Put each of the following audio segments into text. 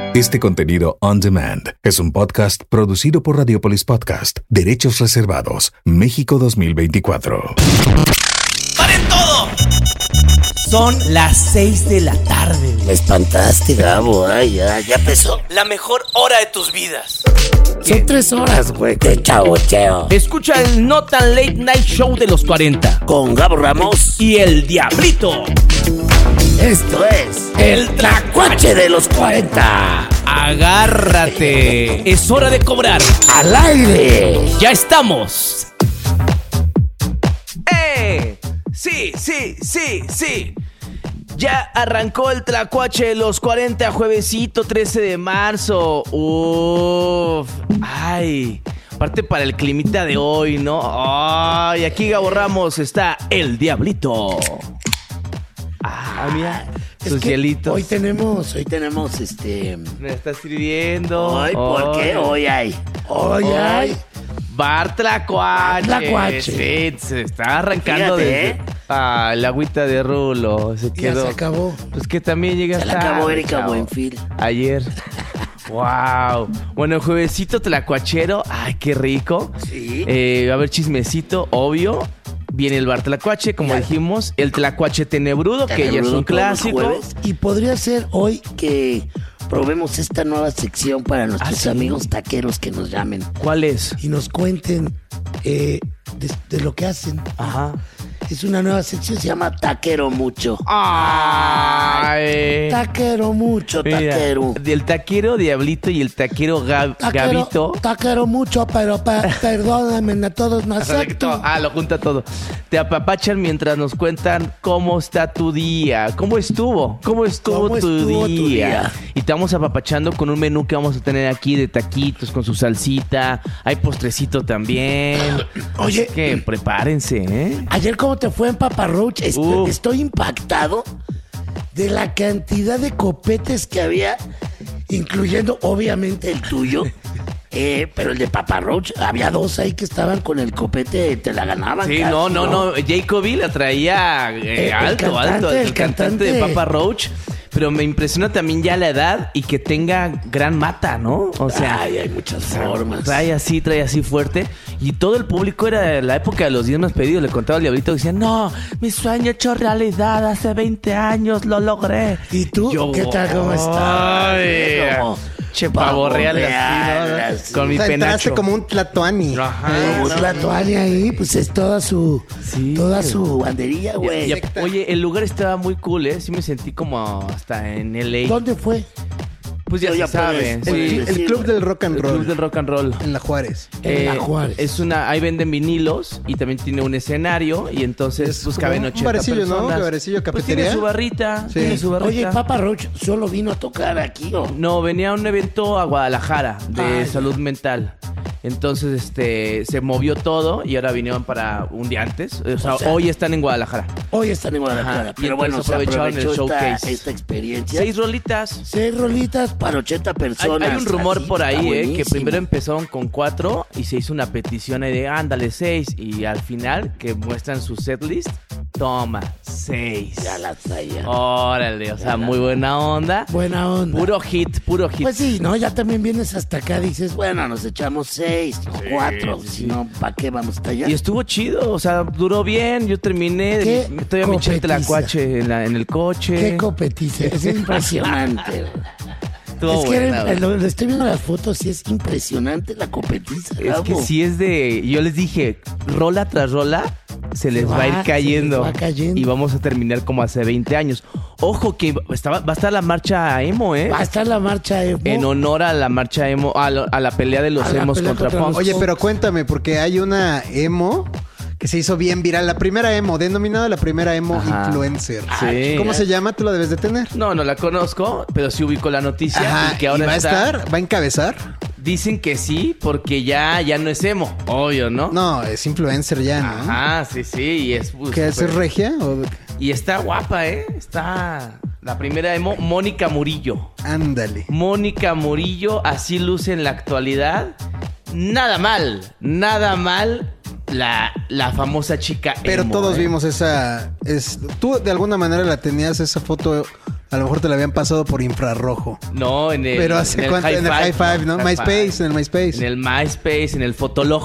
Este contenido on demand es un podcast producido por Radiopolis Podcast. Derechos reservados. México 2024. ¡Paren todo! Son las 6 de la tarde. Me espantaste, Gabo. Ay, ya empezó. La mejor hora de tus vidas. Son 3 horas, güey. De chaboteo. Escucha el No Tan Late Night Show de los 40. Con Gabo Ramos Y el Diablito. Esto es el Tlacuache de los 40. Agárrate. Es hora de cobrar. ¡Al aire! ¡Ya estamos! Sí. Ya arrancó el Tlacuache de los 40, juevesito 13 de marzo. Ay, aparte para el climita de hoy, ¿no? Ay, aquí Gabo Ramos está el Diablito. Mira, sus hielitos. Hoy tenemos Me está sirviendo. Hoy, ¿por qué? Hoy hay. Bar Tlacuache. Tlacuache. Sí, se está arrancando. Fíjate, la agüita de Rulo. Se quedó. Ya se acabó. Pues que también llega Se la acabó Erika Buenfil. Ayer. Wow. Bueno, el juevesito tlacuachero. Ay, qué rico. Sí. Va a haber chismecito, obvio. Viene el bar Tlacuache, como dijimos. El Tlacuache Tenebrudo, que ya es un clásico. Y podría ser hoy que probemos esta nueva sección para nuestros amigos taqueros que nos llamen. ¿Cuál es? Y nos cuenten de lo que hacen. Ajá. Es una nueva sección, se llama Taquero Mucho. Ay. Taquero Mucho, Mira, taquero. el taquero Diablito y el taquero Gabito. Taquero mucho, pero perdóname, a todos me acepto. Lo junta todo. Te apapachan mientras nos cuentan cómo está tu día. ¿Cómo estuvo tu día? Y te vamos apapachando con un menú que vamos a tener aquí de taquitos con su salsita. Hay postrecito también. Oye, así que prepárense, ¿eh? Ayer, ¿cómo te fue en Papa Roach? Estoy impactado de la cantidad de copetes que había, incluyendo obviamente el tuyo. Pero el de Papa Roach, había 2 ahí que estaban con el copete, te la ganaban. Sí, casi, no. Jacoby la traía alto. El cantante de Papa Roach. Pero me impresiona también ya la edad y que tenga gran mata, ¿no? O sea, hay muchas formas. Trae así fuerte. Y todo el público era de la época de los 10 más pedidos. Le contaba al Diablito, decía, no, mi sueño hecho realidad. Hace 20 años lo logré. ¿Y tú? ¿Qué tal? ¿Cómo estás? Che, pavo real, así, ¿no? Con mi penacho. Entraste como un tlatoani. Un tlatoani ahí, pues es toda su banderilla, güey. Oye, el lugar estaba muy cool, ¿eh? Sí me sentí como hasta en LA. ¿Dónde fue? Pues ya se sabe. El Club del Rock and Roll. El Club del Rock and Roll. En La Juárez. En La Juárez. Ahí venden vinilos y también tiene un escenario y entonces pues caben 80 un barecillo, personas. ¿no? Un barecillo, pues cafetería. tiene su barrita. Sí. Tiene su barrita. Oye, Papa Roach solo vino a tocar aquí, ¿o? No, venía a un evento a Guadalajara de salud mental. Entonces, se movió todo y ahora vinieron para un día antes. O sea, hoy están en Guadalajara. Ajá. Pero bueno, se aprovechó esta experiencia. 6 rolitas. 6 rolitas para 80 personas. Hay un rumor así, por ahí, que buenísimo. primero empezaron con 4 y se hizo una petición ahí de ándale 6 y al final que muestran su setlist, toma 6. Ya la traía. Órale, o sea, muy buena onda. Buena onda. Puro hit. Pues sí, ¿no? Ya también vienes hasta acá, dices, bueno, nos echamos 6, no 4. Si no, ¿para qué vamos hasta allá? Y estuvo chido, o sea, duró bien. Yo terminé, todavía me eché el Tlacuache en el coche. Qué copetiza, es impresionante. Estuvo es que buena, lo estoy viendo las fotos y es impresionante la copetiza. Es Gabo. que sí es de... Yo les dije, rola tras rola, se les va a ir cayendo. Se les va cayendo. Y vamos a terminar como hace 20 años. Ojo que va a estar la marcha emo, ¿eh? Va a estar la marcha emo. En honor a la marcha emo, a la pelea de los emos contra punk. Oye, pero cuéntame, porque hay una emo que se hizo bien viral. La primera emo, denominada la primera emo influencer. Sí. ¿Cómo se llama? ¿Tú la debes de tener? No la conozco, pero sí ubico la noticia. Ajá, y que ahora ¿y va a encabezar? Dicen que sí, porque ya no es emo, obvio, ¿no? No, es influencer ya, ¿no? Ajá, sí, y es... ¿Qué es regia? Y está guapa, ¿eh? Está... La primera emo, Mónica Murillo. Ándale. Mónica Murillo, así luce en la actualidad. Nada mal la famosa chica Pero emo, todos vimos esa... Tú de alguna manera la tenías esa foto A lo mejor te la habían pasado por infrarrojo. No, en el Pero hace cuánto, en el High Five, ¿no? MySpace, en el MySpace. En el MySpace, en el Fotolog.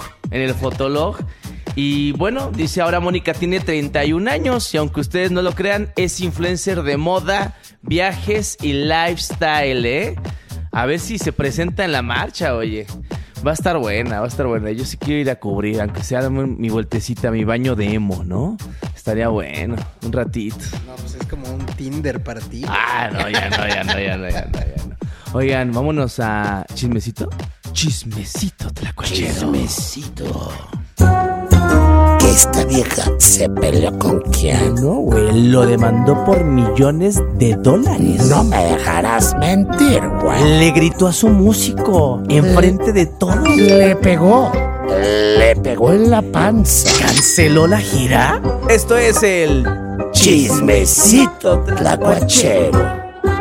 Y bueno, dice ahora Mónica tiene 31 años y aunque ustedes no lo crean, es influencer de moda, viajes y lifestyle, ¿eh? A ver si se presenta en la marcha, oye. Va a estar buena. Yo sí quiero ir a cubrir, aunque sea mi vueltecita, mi baño de emo, ¿no? Estaría bueno, un ratito. No, pues es como un Tinder para ti. Ah, no, ya no. Oigan, vámonos a chismecito. Chismecito, tlacuachero. Chismecito. Que esta vieja se peleó con quién. No, güey, lo demandó por $millones. No me dejarás mentir, güey. Le gritó a su músico enfrente de todos. Le pegó en la panza. ¿Canceló la gira? Esto es el Chismecito tlacuachero.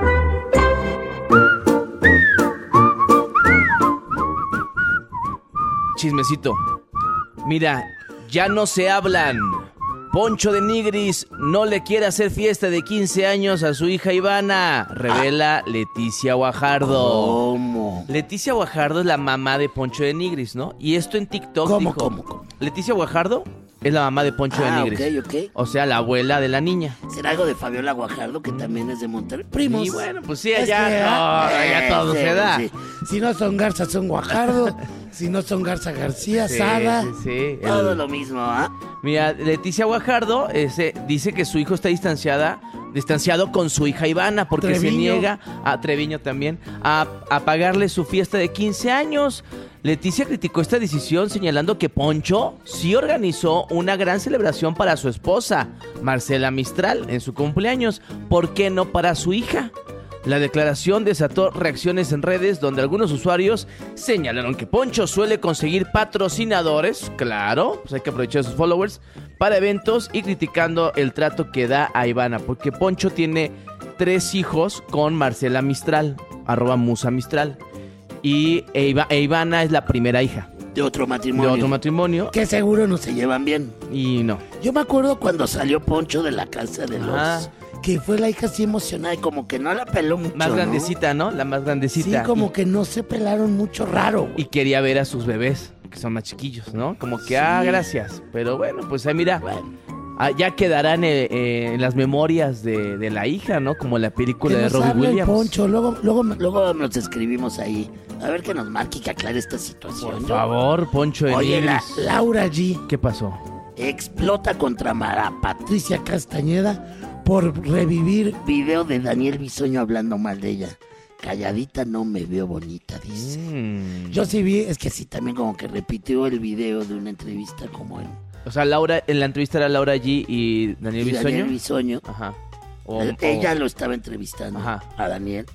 Chismecito. Mira, ya no se hablan. Poncho de Nigris no le quiere hacer fiesta de 15 años a su hija Ivana, revela Leticia Guajardo. ¿Cómo? Leticia Guajardo es la mamá de Poncho de Nigris, ¿no? Y esto en TikTok ¿Cómo? Leticia Guajardo es la mamá de Poncho de Nigris. Ok. O sea, la abuela de la niña. ¿Será algo de Fabiola Guajardo, que también es de Monterrey? Primos. Y bueno, pues sí, ya todo se da. Sí. Si no son Garza, son Guajardo. Si no son Garza García, Sada. Sí. Todo lo mismo, ¿ah? Mira, Leticia Guajardo dice que su hijo está distanciado con su hija Ivana porque Treviño. se niega, a Treviño también, a pagarle su fiesta de 15 años. Leticia criticó esta decisión señalando que Poncho sí organizó una gran celebración para su esposa, Marcela Mistral, en su cumpleaños. ¿Por qué no para su hija? La declaración desató reacciones en redes donde algunos usuarios señalaron que Poncho suele conseguir patrocinadores, claro, pues hay que aprovechar sus followers, para eventos y criticando el trato que da a Ivana, porque Poncho tiene 3 hijos con Marcela Mistral, @musamistral, y Ivana es la primera hija. De otro matrimonio. Que seguro no se llevan bien. Y no. Yo me acuerdo cuando salió Poncho de la casa de los... Que fue la hija así emocionada y como que no la peló mucho, Más grandecita, ¿no? La más grandecita. Sí, como que no se pelaron mucho, raro, güey. Y quería ver a sus bebés, que son más chiquillos, ¿no? Como que, gracias. Pero bueno, pues mira, ya quedarán en las memorias de la hija, ¿no? Como la película de Robbie Williams. Poncho, luego nos escribimos ahí. A ver que nos marque y que aclare esta situación. Por favor, Poncho de Oye, Nigris. Laura G. ¿Qué pasó? Explota contra Patricia Castañeda por revivir video de Daniel Bisoño hablando mal de ella. Calladita no me veo bonita, dice. Yo sí vi, es que sí, también como que repitió el video de una entrevista como en... O sea, en la entrevista era Laura G y Daniel Bisoño. Daniel Bisoño. Ajá. Ella lo estaba entrevistando a Daniel.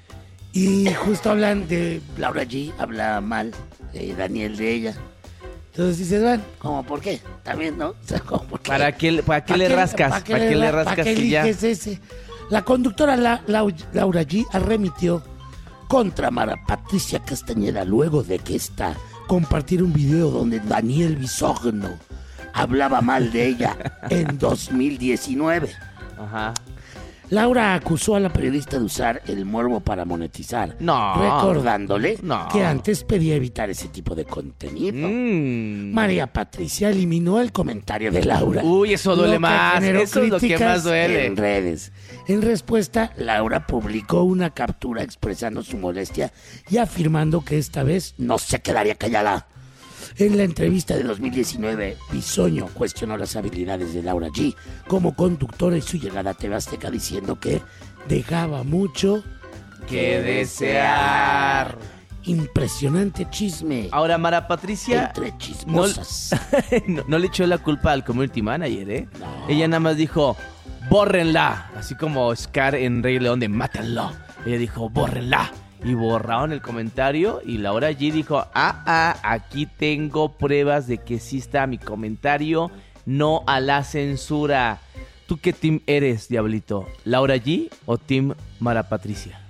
Y justo hablan de Laura G, habla mal Daniel de ella. Entonces dices, bueno, ¿cómo por qué? También, ¿no? O sea, ¿cómo por qué? ¿Para qué le rascas? ¿Para qué le rascas? ¿Para qué eliges ese? La conductora Laura G arremitió contra Patricia Castañeda luego de que compartir un video donde Daniel Bisoño hablaba mal de ella en 2019. Ajá. Laura acusó a la periodista de usar el morbo para monetizar, No. recordándole que antes pedía evitar ese tipo de contenido. María Patricia eliminó el comentario de Laura. Uy, eso duele más. Eso es lo que más duele. En redes. En respuesta, Laura publicó una captura expresando su molestia y afirmando que esta vez no se quedaría callada. En la entrevista de 2019, Bisoño cuestionó las habilidades de Laura G como conductora y su llegada a TV Azteca diciendo que dejaba mucho que desear. Impresionante chisme. Ahora, Mara Patricia entre chismosas. No le echó la culpa al community manager, ¿eh? No. Ella nada más dijo, bórrenla. Así como Scar en Rey León de mátenlo. Ella dijo, bórrenla. Y borraron el comentario y Laura G dijo, aquí tengo pruebas de que sí está mi comentario, no a la censura. ¿Tú qué team eres, Diablito? ¿Laura G o team Mara Patricia?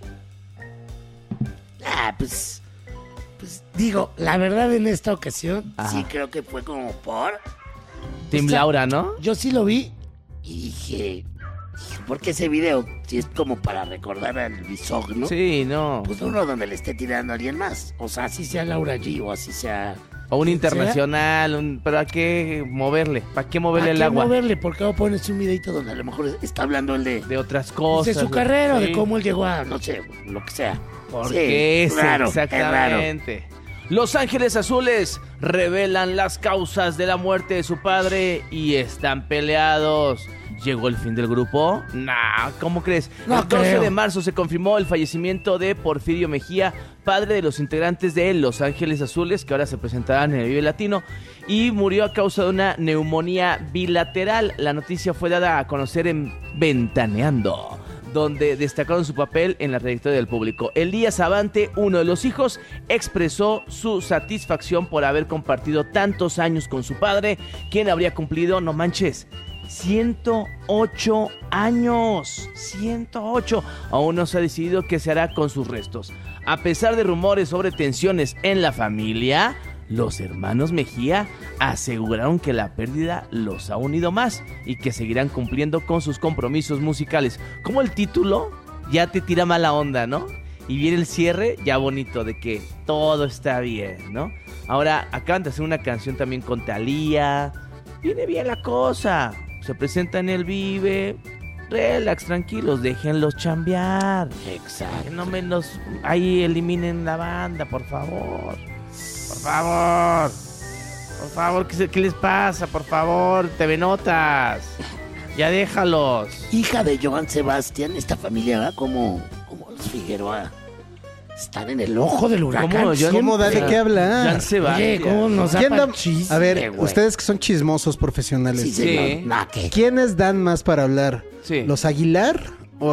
Pues digo, la verdad en esta ocasión Ajá. sí creo que fue como por... Team Laura, ¿no? Yo sí lo vi y dije, Porque ese video sí es como para recordar al Bisog, ¿no? Sí, no. Pues uno donde le esté tirando a alguien más. O sea, así sea Laura G o así sea... O un internacional, pero ¿a qué moverle? ¿Para qué moverle el agua? ¿Para qué moverle? Porque no pones un videito donde a lo mejor está hablando él de otras cosas. de su carrera, sí. de cómo él llegó a, no sé, lo que sea. Porque sí, claro, exactamente. Los Ángeles Azules revelan las causas de la muerte de su padre y están peleados. ¿Llegó el fin del grupo? Nah, ¿cómo crees? No el 12 creo. de marzo se confirmó el fallecimiento de Porfirio Mejía, padre de los integrantes de Los Ángeles Azules, que ahora se presentarán en el Vive Latino, y murió a causa de una neumonía bilateral. La noticia fue dada a conocer en Ventaneando, donde destacaron su papel en la trayectoria del público. Elías Abante, uno de los hijos, expresó su satisfacción por haber compartido tantos años con su padre, quien habría cumplido, no manches, 108 años. 108. Aún no se ha decidido qué se hará con sus restos. A pesar de rumores sobre tensiones en la familia, los hermanos Mejía aseguraron que la pérdida los ha unido más y que seguirán cumpliendo con sus compromisos musicales. Como el título ya te tira mala onda, ¿no? Y viene el cierre ya bonito de que todo está bien, ¿no? Ahora acaban de hacer una canción también con Thalía. Viene bien la cosa. Se presenta en el Vive. Relax, tranquilos, déjenlos chambear. Exacto. Que no menos ahí eliminen la banda, por favor. Por favor. Por favor, ¿qué les pasa? Por favor, TV Notas. Ya déjalos. Hija de Joan Sebastián, esta familia va como los Figueroa. Están en el ojo del huracán. ¿Cómo da de qué habla? Jan Sebastián. Oye, ¿cómo nos da ¿Quién da- pa'l chiste, A ver, güey? ustedes que son chismosos profesionales. Sí, señor. Sí. Nah, ¿qué? ¿Quiénes dan más para hablar? Sí. ¿Los Aguilar o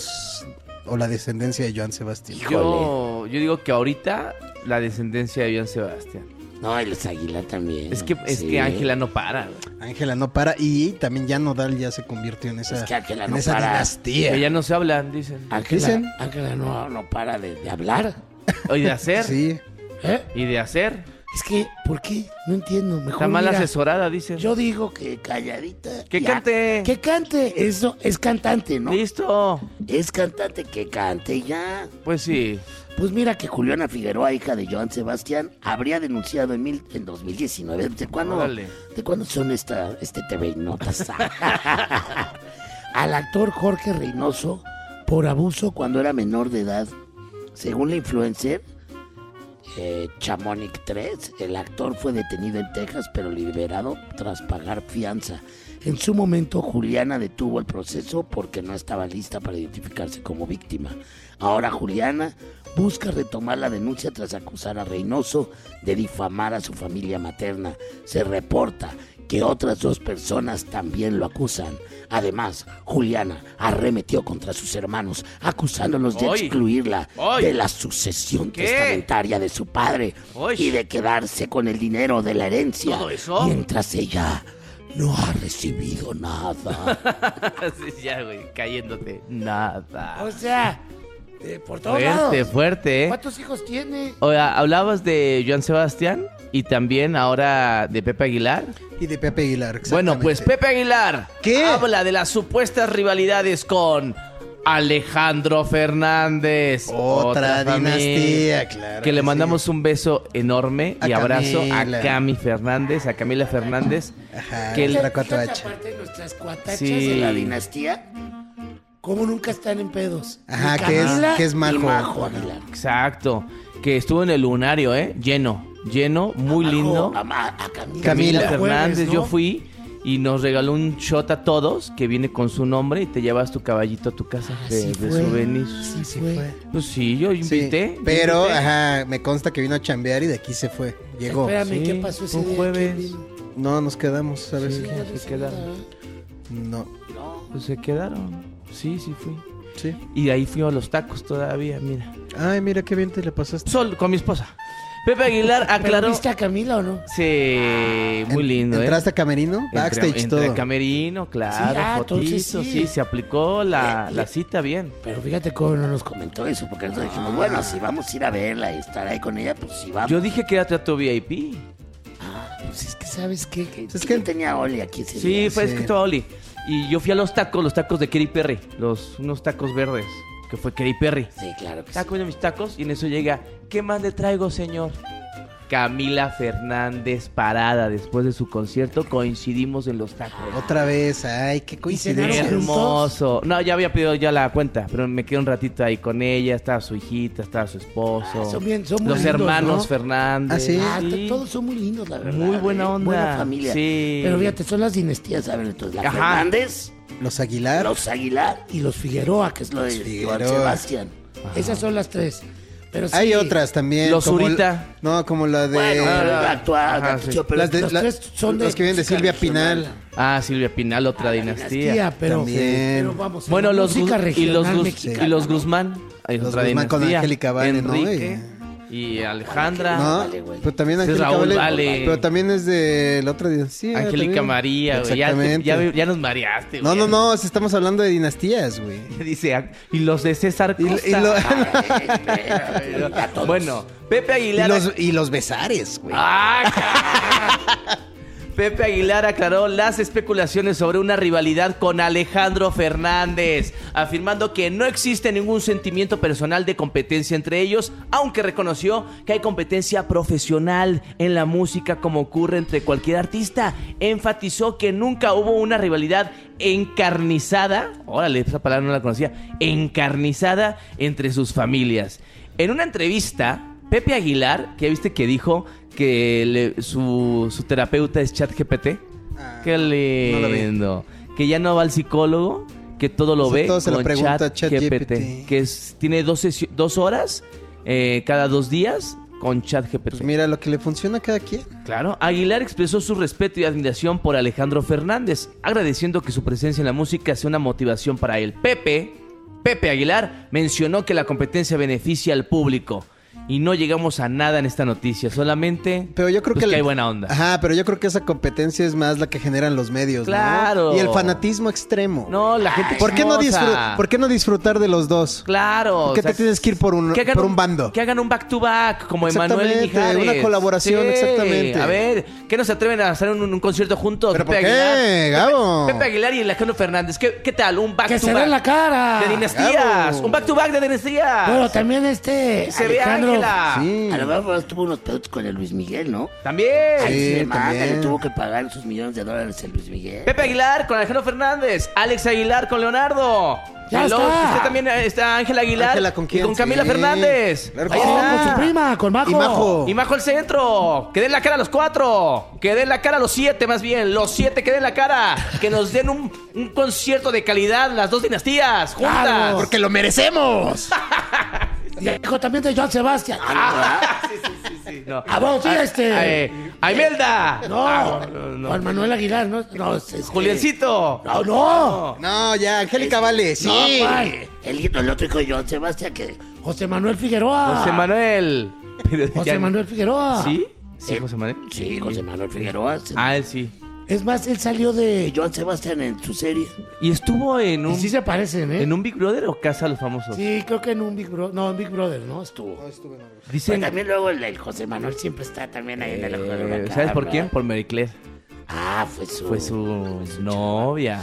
la descendencia de Joan Sebastián? Yo digo que ahorita la descendencia de Jan Sebastián. No, y los Aguilar también. Es Sí. que Ángela no para. güey. Ángela no para y también ya Nodal ya se convirtió en esa, Es que Ángela en no esa para. dinastía. Que ya no se hablan, dicen. Dicen. Ángela no para de hablar. O y de hacer. Sí. ¿Eh? Y de hacer. Es que, ¿por qué? No entiendo. Mejor Está mal mira, asesorada, dicen. yo digo que calladita. Que ya. cante. Que cante. Eso es cantante, ¿no? Listo. Es cantante, que cante ya. Pues sí. Pues mira que Juliana Figueroa, hija de Joan Sebastián, habría denunciado en 2019. ¿De cuándo son este TV Notas? Al actor Jorge Reynoso por abuso cuando era menor de edad. Según la influencer Chamonix 3, el actor fue detenido en Texas pero liberado tras pagar fianza. En su momento, Juliana detuvo el proceso porque no estaba lista para identificarse como víctima. Ahora Juliana busca retomar la denuncia tras acusar a Reynoso de difamar a su familia materna. Se reporta que otras 2 personas también lo acusan. Además, Juliana arremetió contra sus hermanos, acusándolos de ¡Ay! excluirla ¡Ay! de la sucesión ¿Qué? testamentaria de su padre ¡Ay! y de quedarse con el dinero de la herencia. ¿Todo eso? Mientras ella no ha recibido nada. Sí, ya, güey, cayéndote. Nada. O sea, por todos Fuerte, lados. fuerte, ¿eh? ¿Cuántos hijos tiene? Oiga, hablabas de Joan Sebastián y también ahora de Pepe Aguilar. Y de Pepe Aguilar. Bueno, pues Pepe Aguilar ¿Qué? habla de las supuestas rivalidades con Alejandro Fernández. Otra familia, dinastía, claro. Que le sí. mandamos un beso enorme y A abrazo Camila. a Cami Fernández, a Camila Fernández. Ajá, que el- otra Fíjate, 4H. aparte de nuestras cuatachas Sí. de la dinastía, como nunca están en pedos. Ajá, Ni que es- Camila que es Majo. y Majo Aguilar. Exacto. Que estuvo en el lunario, lleno, muy Majo, lindo. a Camila. Camila El jueves, Fernández, ¿no? yo fui y nos regaló un shot a todos que viene con su nombre y te llevas tu caballito a tu casa de Sí fue. souvenir. Sí fue. Pues sí, yo Sí, invité. pero, yo invité. ajá, me consta que vino a chambear y de aquí se fue. Llegó. Espérame, Sí, ¿qué pasó ese un día? jueves. ¿Quién vino? No, nos quedamos, ¿sabes? Sí. ¿Quién se quedaron. No, No. Pues se quedaron. Sí, fui. sí. Y de ahí fui a los tacos todavía, mira. Ay, mira qué bien te le pasaste. Sol con mi esposa. Pepe Aguilar ¿Pero aclaró. viste a Camila o no? Sí, muy lindo, ¿Entraste a camerino? Backstage Entré todo. a camerino, claro, Sí, entonces fotitos, sí. sí, se aplicó la cita bien. Pero fíjate cómo no nos comentó eso, porque nosotros dijimos, bueno, si vamos a ir a verla y estar ahí con ella, pues sí vamos. Yo dije que era trato VIP. Ah, pues es que ¿sabes qué? Que Es que- yo tenía a Oli aquí ese Sí, día. fue Sí. escrito a Oli. Y yo fui a los tacos de Katy Perry, unos tacos verdes, que fue Katy Perry. Sí, claro que sí. Estaba comiendo mis tacos y en eso llega, ¿qué más le traigo, señor? Camila Fernández parada después de su concierto, coincidimos en los tacos. Otra vez, ay, qué coincidencia. cenaron Hermoso. No, ya había pedido ya la cuenta, pero me quedé un ratito ahí con ella, estaba su hijita, estaba su esposo. Son muy los lindos, hermanos ¿no? Fernández. ¿Ah, sí? Sí. Todos son muy lindos, la verdad. Muy buena onda. Buena familia. Sí. Pero fíjate, son las dinastías, ¿saben? Entonces, la Ajá. Fernández, Los Aguilar. los Aguilar y los Figueroa, que es lo de Joan Figueroa. Sebastián. Esas son las tres. Pero sí, Hay otras también. Los como Zurita. No, como la de... Bueno, actual, Ajá, sí. pero las de- los la- tres son de los que vienen de música Silvia regional. Pinal. Ah, Silvia Pinal, otra dinastía. pero, También. pero vamos, Bueno, la los música regional mexicana, y los ¿no? Guzmán. Hay Los otra Guzmán con dinastía. Angélica Vale, ¿no? Enrique y Alejandra. No, Vale, güey. pero también Sí, Angélica Raúl Vale, Vale. pero también es de la otra dinastía. Angélica también. María, güey. Exactamente. Ya nos mareaste, No, güey. no, si estamos hablando de dinastías, güey. Dice, y los de César Y- y Costa. lo- A todos. Bueno, Pepe Aguilar. Y los Besares, güey. Pepe Aguilar aclaró las especulaciones sobre una rivalidad con Alejandro Fernández, afirmando que no existe ningún sentimiento personal de competencia entre ellos, aunque reconoció que hay competencia profesional en la música como ocurre entre cualquier artista. Enfatizó que nunca hubo una rivalidad encarnizada, órale, esa palabra no la conocía, encarnizada entre sus familias. En una entrevista, Pepe Aguilar, que viste que dijo que su terapeuta es ChatGPT. Qué lindo. Que ya no va al psicólogo, que todo lo O sea, ve todo se lo con pregunta a ChatGPT. ChatGPT. Que tiene 2 horas cada 2 días con ChatGPT. Pues mira, lo que le funciona a cada quien. Claro, Aguilar expresó su respeto y admiración por Alejandro Fernández, agradeciendo que su presencia en la música sea una motivación para él. Pepe Aguilar mencionó que la competencia beneficia al público. Y no llegamos a nada en esta noticia, solamente Pero yo creo pues, que hay buena onda. Ajá, pero yo creo que esa competencia es más la que generan los medios, ¿no? Claro. Y el fanatismo extremo. No, la gente ¿Por qué no chismosa. ¿Por qué no disfrutar de los dos? Claro. ¿Por qué te tienes que ir por un bando? Que hagan un back-to-back, como Emanuel y Exactamente, Mijares. una colaboración, exactamente. A ver, ¿qué no se atreven a hacer un concierto juntos? ¿Pero Pepe por qué, Gabo? Pepe Aguilar y Alejandro Fernández. ¿Qué tal? Un back-to-back. Que se den la cara. De dinastías. Gabo. Un back-to-back de dinastías. Bueno, también se ve Alejandro, Ángela. Sí. a lo mejor tuvo unos pedos con el Luis Miguel, ¿no? También. Ay, Sí, se manda, también. le tuvo que pagar sus millones de dólares a Luis Miguel. Pepe Aguilar con Alejandro Fernández. Alex Aguilar con Leonardo. Ya Y luego está. usted también está Ángela Aguilar. Ángela, ¿con quién? Y con Camila Sí. Fernández. Claro que Ahí sí. está. Con su prima, con Majo. Y Majo. Y Majo al centro. Que den la cara a los 4. Que den la cara a los 7, más bien. Los 7 que den la cara. Que nos den un concierto de calidad, las dos dinastías, juntas. Claro. Porque lo merecemos. Y hijo también de Joan Sebastián. Sí, no. Ah, vamos, sí, A Imelda. No, Juan Manuel Aguilar, ¿no? No, Juliancito. No. No, ya, Angélica Vale, sí. No, ¿cuál? El otro hijo de Joan Sebastián, que José Manuel Figueroa. José Manuel. Pero José ya- Manuel Figueroa. ¿Sí? Sí, José Manuel. Sí, José Manuel Figueroa. Ah, él sí. Es más, él salió de Joan Sebastián en su serie. ¿Y estuvo en Y un, sí se parecen, ¿eh? en un Big Brother o Casa de los Famosos? Sí, creo que en un Big Brother. No, en Big Brother, ¿no? Estuvo. Dicen, Pero también luego el José Manuel siempre está también ahí en el ojo de la cara, ¿sabes por ¿verdad? quién? Por Mary Claire. Ah, Fue su novia.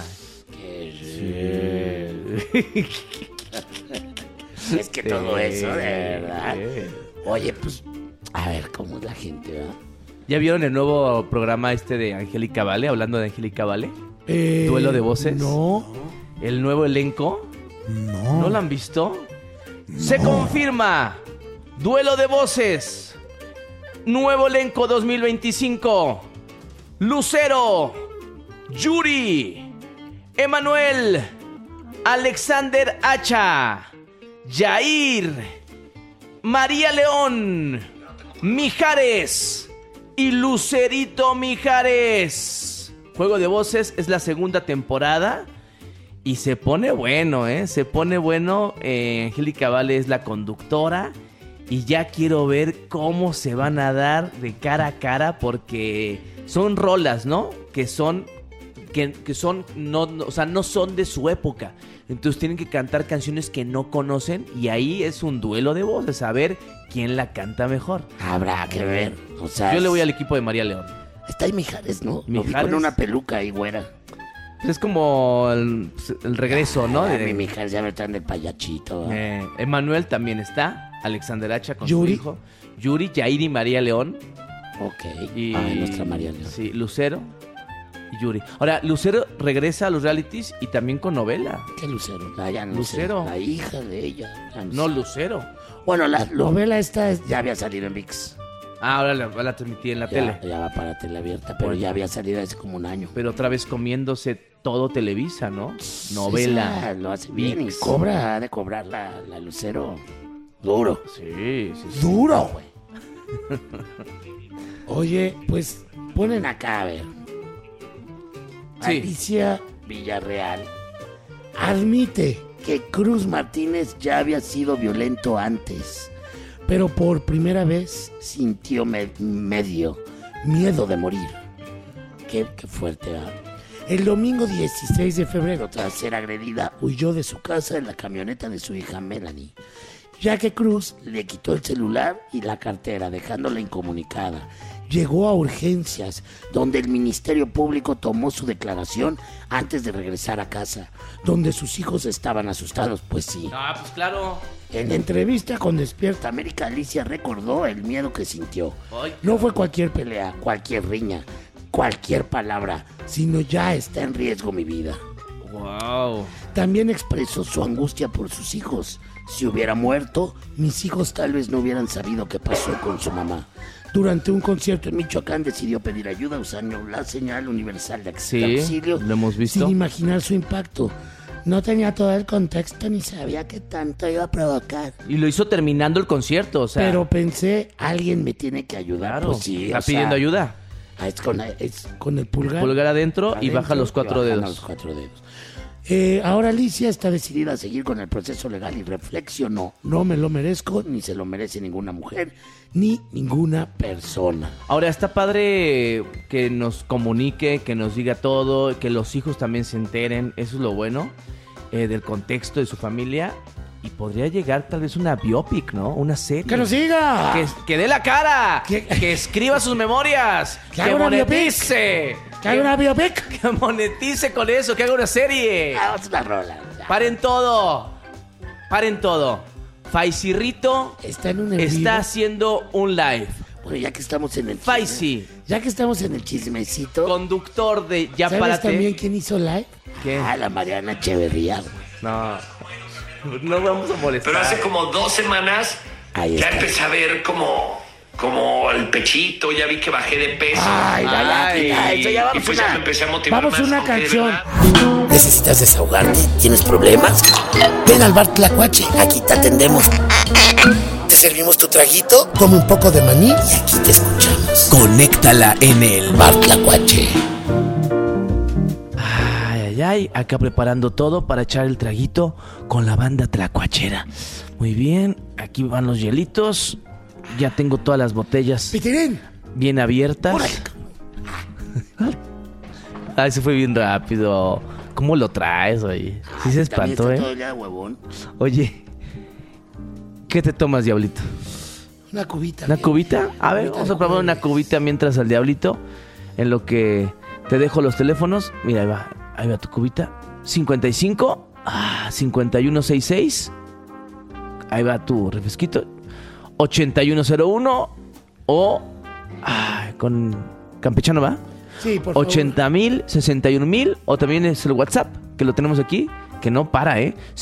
Es que todo eso, de verdad. Oye, pues, a ver cómo es la gente, ¿verdad? ¿Ya vieron el nuevo programa de Angélica Vale? Hablando de Angélica Vale. ¿Duelo de voces? No. ¿El nuevo elenco? No. ¿No lo han visto? Se confirma. Duelo de voces. Nuevo elenco 2025. Lucero. Yuri. Emanuel. Alexander Hacha. Yair. María León. Mijares. Y Lucerito Mijares. Juego de Voces es la segunda temporada. Y se pone bueno, ¿eh? Se pone bueno. Angélica Vale es la conductora. Y ya quiero ver cómo se van a dar de cara a cara. Porque son rolas, ¿no? Que son... o sea, no son de su época. Entonces tienen que cantar canciones que no conocen. Y ahí es un duelo de voces. A ver quién la canta mejor. Habrá que ver. O sea, Yo le voy al equipo de María León. Está ahí Mijares, ¿no? Lo vi Mijares. con una peluca ahí, güera. Es como el regreso, ¿no? A mi hija ya me traen del payachito. Emanuel también está. Alexander Hacha con Yuri. su hijo. Yuri, Yairi María León. Ok. Y Nuestra María León. Sí, Lucero y Yuri. Ahora, Lucero regresa a los realities y también con novela. ¿Qué Lucero? Lucero. La hija de ella. No, Lucero. Bueno, la novela esta ya había salido en ViX. Ahora la transmití en la tele. Ya va para tele abierta, pero ya había salido hace como un año. Pero otra vez comiéndose todo Televisa, ¿no? Novela. Esa lo hace bien y ViX. ha de cobrar la Lucero. Duro. Sí. Duro, güey. Oye, pues ponen acá, a ver. Sí. Alicia Villarreal admite que Cruz Martínez ya había sido violento antes, pero por primera vez sintió medio miedo de morir. Qué fuerte, ¿verdad? El domingo 16 de febrero, tras ser agredida, huyó de su casa en la camioneta de su hija Melanie, ya que Cruz le quitó el celular y la cartera, dejándola incomunicada. Llegó a urgencias, donde el Ministerio Público tomó su declaración antes de regresar a casa, donde sus hijos estaban asustados, pues sí. Ah, pues claro. En entrevista con Despierta América, Alicia recordó el miedo que sintió. Ay, No fue cualquier pelea, cualquier riña, cualquier palabra, sino ya está en riesgo mi vida. Wow. También expresó su angustia por sus hijos. Si hubiera muerto, mis hijos tal vez no hubieran sabido qué pasó con su mamá. Durante un concierto en Michoacán decidió pedir ayuda usando la señal universal de auxilio. Lo hemos visto. Sin imaginar su impacto. No tenía todo el contexto ni sabía qué tanto iba a provocar. Y lo hizo terminando el concierto, o sea. Pero pensé, alguien me tiene que ayudar. Claro, Pues sí, está o sea, pidiendo ayuda. Es con el pulgar. Pulgar adentro y baja los 4 bajan dedos. los 4 dedos. Ahora Alicia está decidida a seguir con el proceso legal y reflexionó. No me lo merezco, ni se lo merece ninguna mujer, ni ninguna persona. Ahora, está padre que nos comunique, que nos diga todo, que los hijos también se enteren. Eso es lo bueno del contexto de su familia. Y podría llegar tal vez una biopic, ¿no? Una serie. ¡Que nos siga! Que dé la cara. ¿Qué? Que escriba sus memorias. Que haga una monetice. ¿Que haga una biopic? Que monetice con eso. Que haga una serie. Vamos a una rola. Paren todo. Faisirrito Está en un en está vivo. haciendo un live. Bueno, ya que estamos en el Faisi, ya que estamos en el chismecito, conductor de Ya ¿sabes Párate. también quién hizo live? ¿Qué? La Mariana Echeverría, güey. No vamos a molestar. Pero hace como 2 semanas Ahí ya está. empecé a ver como el pechito, ya vi que bajé de peso. Ay, ya, eso ya y vamos pues a ya una. me empecé a motivar Vamos a más, una porque de canción. verdad- ¿Necesitas desahogarte? ¿Tienes problemas? Ven al bar Tlacuache, aquí te atendemos. Te servimos tu traguito, toma un poco de maní y aquí te escuchamos. Conéctala en el bar Tlacuache. Ay, acá preparando todo para echar el traguito con la banda tlacuachera. Muy bien, aquí van los hielitos. Ya tengo todas las botellas Pitirín, bien abiertas. órale. Ay, se fue bien rápido. ¿Cómo lo traes, oye? Sí se espantó, También está todo ¿eh? ya, huevón. Oye, ¿qué te tomas, diablito? Una cubita. ¿Una bien. cubita? A ver, Cubita vamos de a probar una jueves. cubita mientras al diablito. En lo que te dejo los teléfonos. Mira, ahí va tu cubita. 55, 5166. Ahí va tu refresquito. 8101 o con Campechano, ¿va? Sí, por favor. 80,000, 61,000 o también es el WhatsApp que lo tenemos aquí, que no para,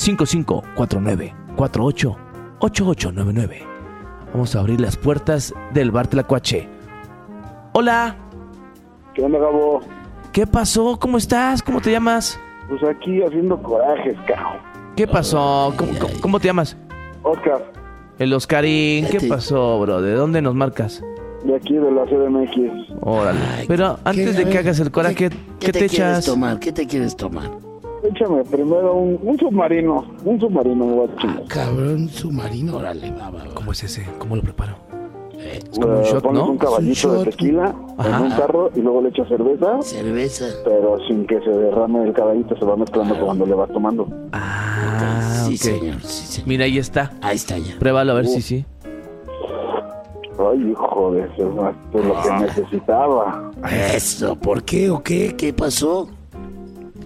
5549488899. Vamos a abrir las puertas del bar Tlacuache. Hola, ¿Qué onda, Gabo? ¿qué pasó? ¿Cómo estás? ¿Cómo te llamas? Pues aquí haciendo corajes, cajo. ¿Qué pasó? ¿Cómo te llamas? Oscar, El Oscarín. ¿Qué Vete. pasó, bro? ¿De dónde nos marcas? de aquí de la CDMX. Órale. Ay, Pero antes a de ver, que hagas el coraje, ¿qué te quieres echas? tomar? ¿Qué te quieres tomar? Échame primero un submarino. Un submarino me voy a chingar. Cabrón, submarino, órale, va. ¿Cómo es ese? ¿Cómo lo preparo? Es como un shot, Pones ¿no? un caballito Es un de shot. tequila Ajá. en un carro y luego le echas cerveza, cerveza. pero sin que se derrame el caballito, se va mezclando cuando le vas tomando. Ah, Sí, ok. señor, sí, señor. Mira, ahí está. Ahí está ya. Pruébalo a ver si sí. Ay, hijo de eso, esto es lo que necesitaba. Eso, ¿por qué o qué? ¿Qué pasó?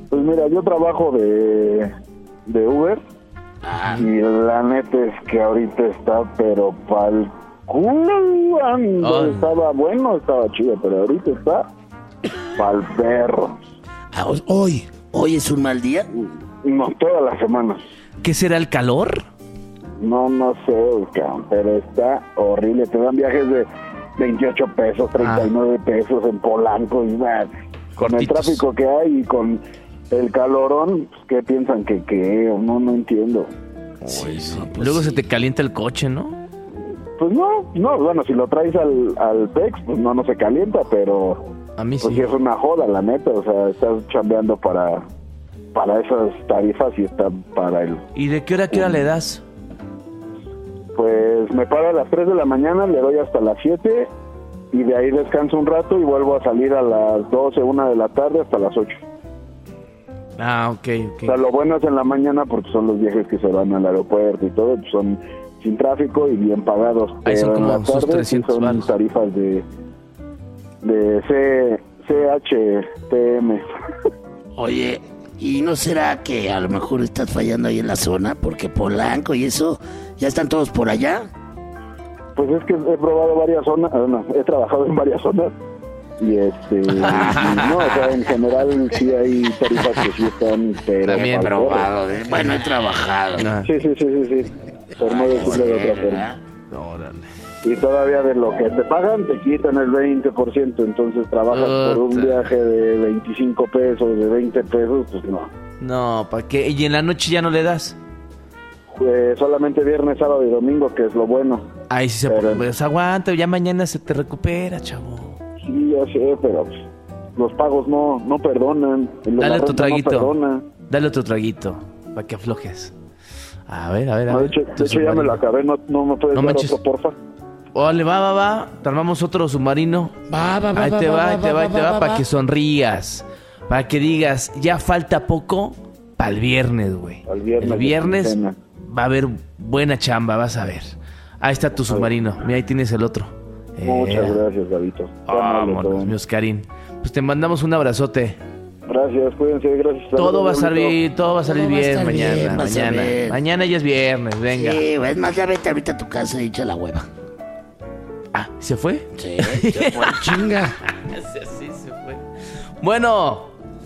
Pues mira, yo trabajo de Uber y la neta es que ahorita está pero pa'l culo. Estaba chido, pero ahorita está pa'l perro. ¿Hoy es un mal día? No, todas las semanas. ¿Qué será el calor? No sé, cabrón, pero está horrible. Te dan viajes de 28 pesos, 39 pesos en Polanco y con el tráfico que hay y con el calorón, pues, ¿qué piensan que no entiendo? Sí. Luego se te calienta el coche, ¿no? Pues no, bueno, si lo traes al PEX, pues no se calienta, pero a mí pues sí. es una joda, la neta, o sea, estás chambeando para esas tarifas y está para el... ¿Y de qué hora a qué hora le das? Pues me paro a las 3 de la mañana, le doy hasta las 7 y de ahí descanso un rato y vuelvo a salir a las 12, 1 de la tarde hasta las 8. Ah, ok. O sea, lo bueno es en la mañana porque son los viajes que se van al aeropuerto y todo, pues son sin tráfico y bien pagados. Ahí son pero como en la tarde 300 sí son varos. tarifas de CHTM. Oye, ¿y no será que a lo mejor estás fallando ahí en la zona? Porque Polanco y eso, ¿ya están todos por allá? Pues es que he probado varias zonas, he trabajado en varias zonas y y no, o sea, en general sí hay tarifas que sí están, pero También He probado, bueno, he trabajado. Sí, por no decirlo de otra forma. Órale. Y todavía de lo que te pagan te quitan el 20%, entonces trabajas por un viaje de 25 pesos, de 20 pesos, pues no. No, ¿para qué? ¿Y en la noche ya no le das? Solamente viernes, sábado y domingo, que es lo bueno. Ahí sí se Pero- puede. Pues aguanta, ya mañana se te recupera, chavo. Sí, ya sé, pero pues, los pagos no perdonan. Dale otro traguito. No perdona. Dale otro traguito, para que aflojes. A ver. No, de hecho ya me lo acabé, no me puedes No dar manches. otro, porfa. Órale, va. Te armamos otro submarino. Va, Ahí te va, para que sonrías. Para que digas, ya falta poco para el viernes, güey. Al viernes El de viernes quincena. va a haber buena chamba, vas a ver. Ahí está tu submarino. Mira, ahí tienes el otro. Muchas gracias, Gabito. Qué amable Vámonos, todo. mi Oscarín. Pues te mandamos un abrazote. Gracias, cuídense, gracias. Todo va a Gabito. salir, todo va a salir Todo va a bien estar mañana. bien, vas a ver. Mañana ya es viernes, venga. Sí, es más, ya vete ahorita a tu casa y echa la hueva. Ah, ¿se fue? Sí, se fue chinga. Sí, se fue. Bueno.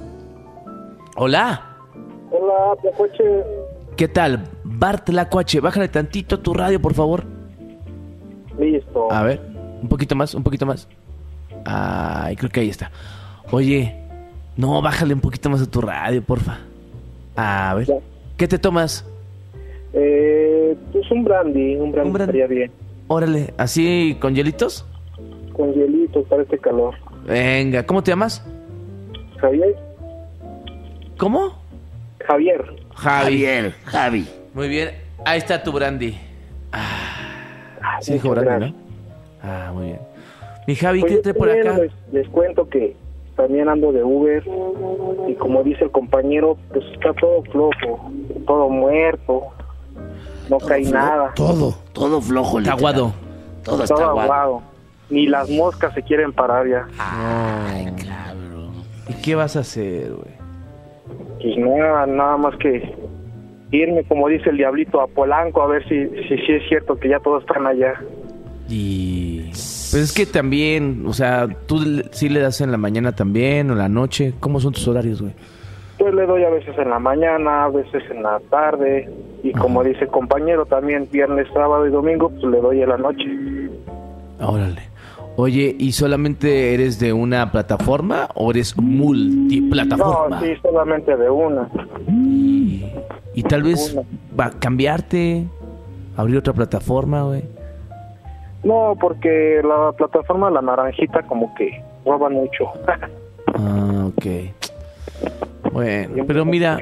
Hola. Hola, Tlacuache. ¿Qué tal? Bart Tlacuache, bájale tantito tu radio, por favor. Listo. A ver, un poquito más. Ay, creo que ahí está. Oye, no, bájale un poquito más a tu radio, porfa. A ver, Ya. ¿qué te tomas? Pues un brandy brandy. estaría bien. Órale, ¿así con hielitos? Con hielitos para este calor. Venga, ¿cómo te llamas? Javier. ¿Cómo? Javier. Javi. Muy bien, ahí está tu brandy. Sí, dijo muchas brandy, gracias. ¿no? Ah, muy bien. Mi Javi, Pues ¿qué yo trae por también acá? Les cuento que también ando de Uber y como dice el compañero, pues está todo flojo, todo muerto, no cae nada, Todo flojo. Está literal. aguado. Todo está todo aguado. aguado. Ni las moscas se quieren parar ya. Ay, cabrón. ¿Y qué vas a hacer, güey? Pues nada más que irme, como dice el diablito, a Polanco a ver si es cierto que ya todos están allá. Y pues es que también, o sea, tú sí le das en la mañana también o en la noche. ¿Cómo son tus horarios, güey? Pues le doy a veces en la mañana, a veces en la tarde y como dice el compañero también viernes, sábado y domingo, pues le doy en la noche. Órale. Oye, ¿y solamente eres de una plataforma o eres multiplataforma? No, sí, solamente de una. Y tal vez va a cambiarte, abrir otra plataforma, güey. No, porque la plataforma La Naranjita como que roban mucho. Ah, ok. Bueno, pero mira,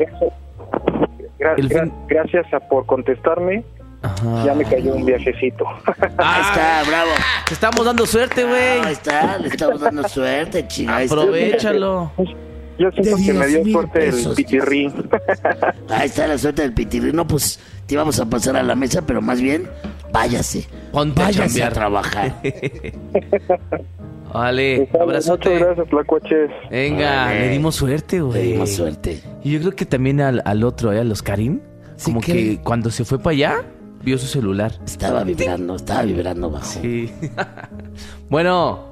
Gracias por contestarme. ajá. Ya me cayó un viajecito. Ahí está, bravo. Te estamos dando suerte, güey. Ahí está, le estamos dando suerte, chinga. Ahí está. Aprovechalo. Yo siento De que me dio 10,000 suerte el pesos. pitirrín. Ahí está la suerte del pitirrín. No, pues te íbamos a pasar a la mesa, pero más bien, váyase. Ponte a Váyase a chambear. trabajar. Vale, abrazote. Muchas gracias, Tlacuaches. Venga, Vale. le dimos suerte, Le güey. dimos suerte. Y yo creo que también al otro, a los Karim, Sí, como ¿qué? que cuando se fue para allá, vio su celular. Estaba vibrando bajo. Sí. Bueno.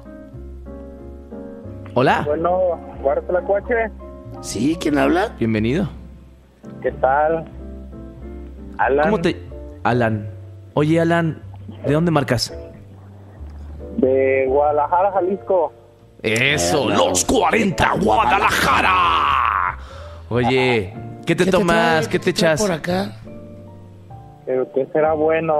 Hola. Bueno, ¿cuál Tlacuache? ¿Sí? ¿Quién habla? Bienvenido. ¿Qué tal? Alan, ¿Cómo te...? Alan. Oye, Alan, ¿de dónde marcas? de Guadalajara, Jalisco. Eso, los 40 Guadalajara. Oye, ¿qué te tomas? ¿Qué te trae echas? por acá? Pero que será bueno,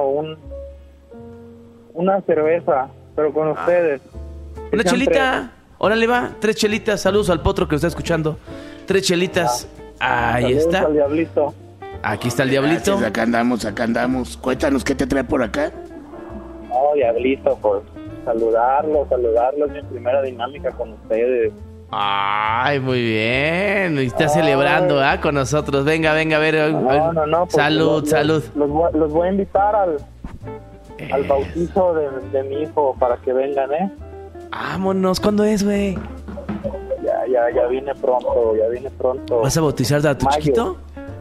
una cerveza, pero con ustedes. Una Que sean chelita. Órale, va. 3 chelitas. Saludos al potro que lo está escuchando. 3 chelitas. Ahí Saludos está. al Diablito. Aquí está el diablito. Gracias, acá andamos. Cuéntanos qué te trae por acá. No, Diablito, pues saludarlos. Es mi primera dinámica con ustedes. Ay, muy bien. Y está celebrando, ¿ah? Con nosotros. Venga, a ver. No. Pues, Salud. Los voy a invitar al bautizo de mi hijo para que vengan, ¿eh? Vámonos. ¿Cuándo es, güey? Ya viene pronto. ¿Vas a bautizar a tu Mayo. chiquito?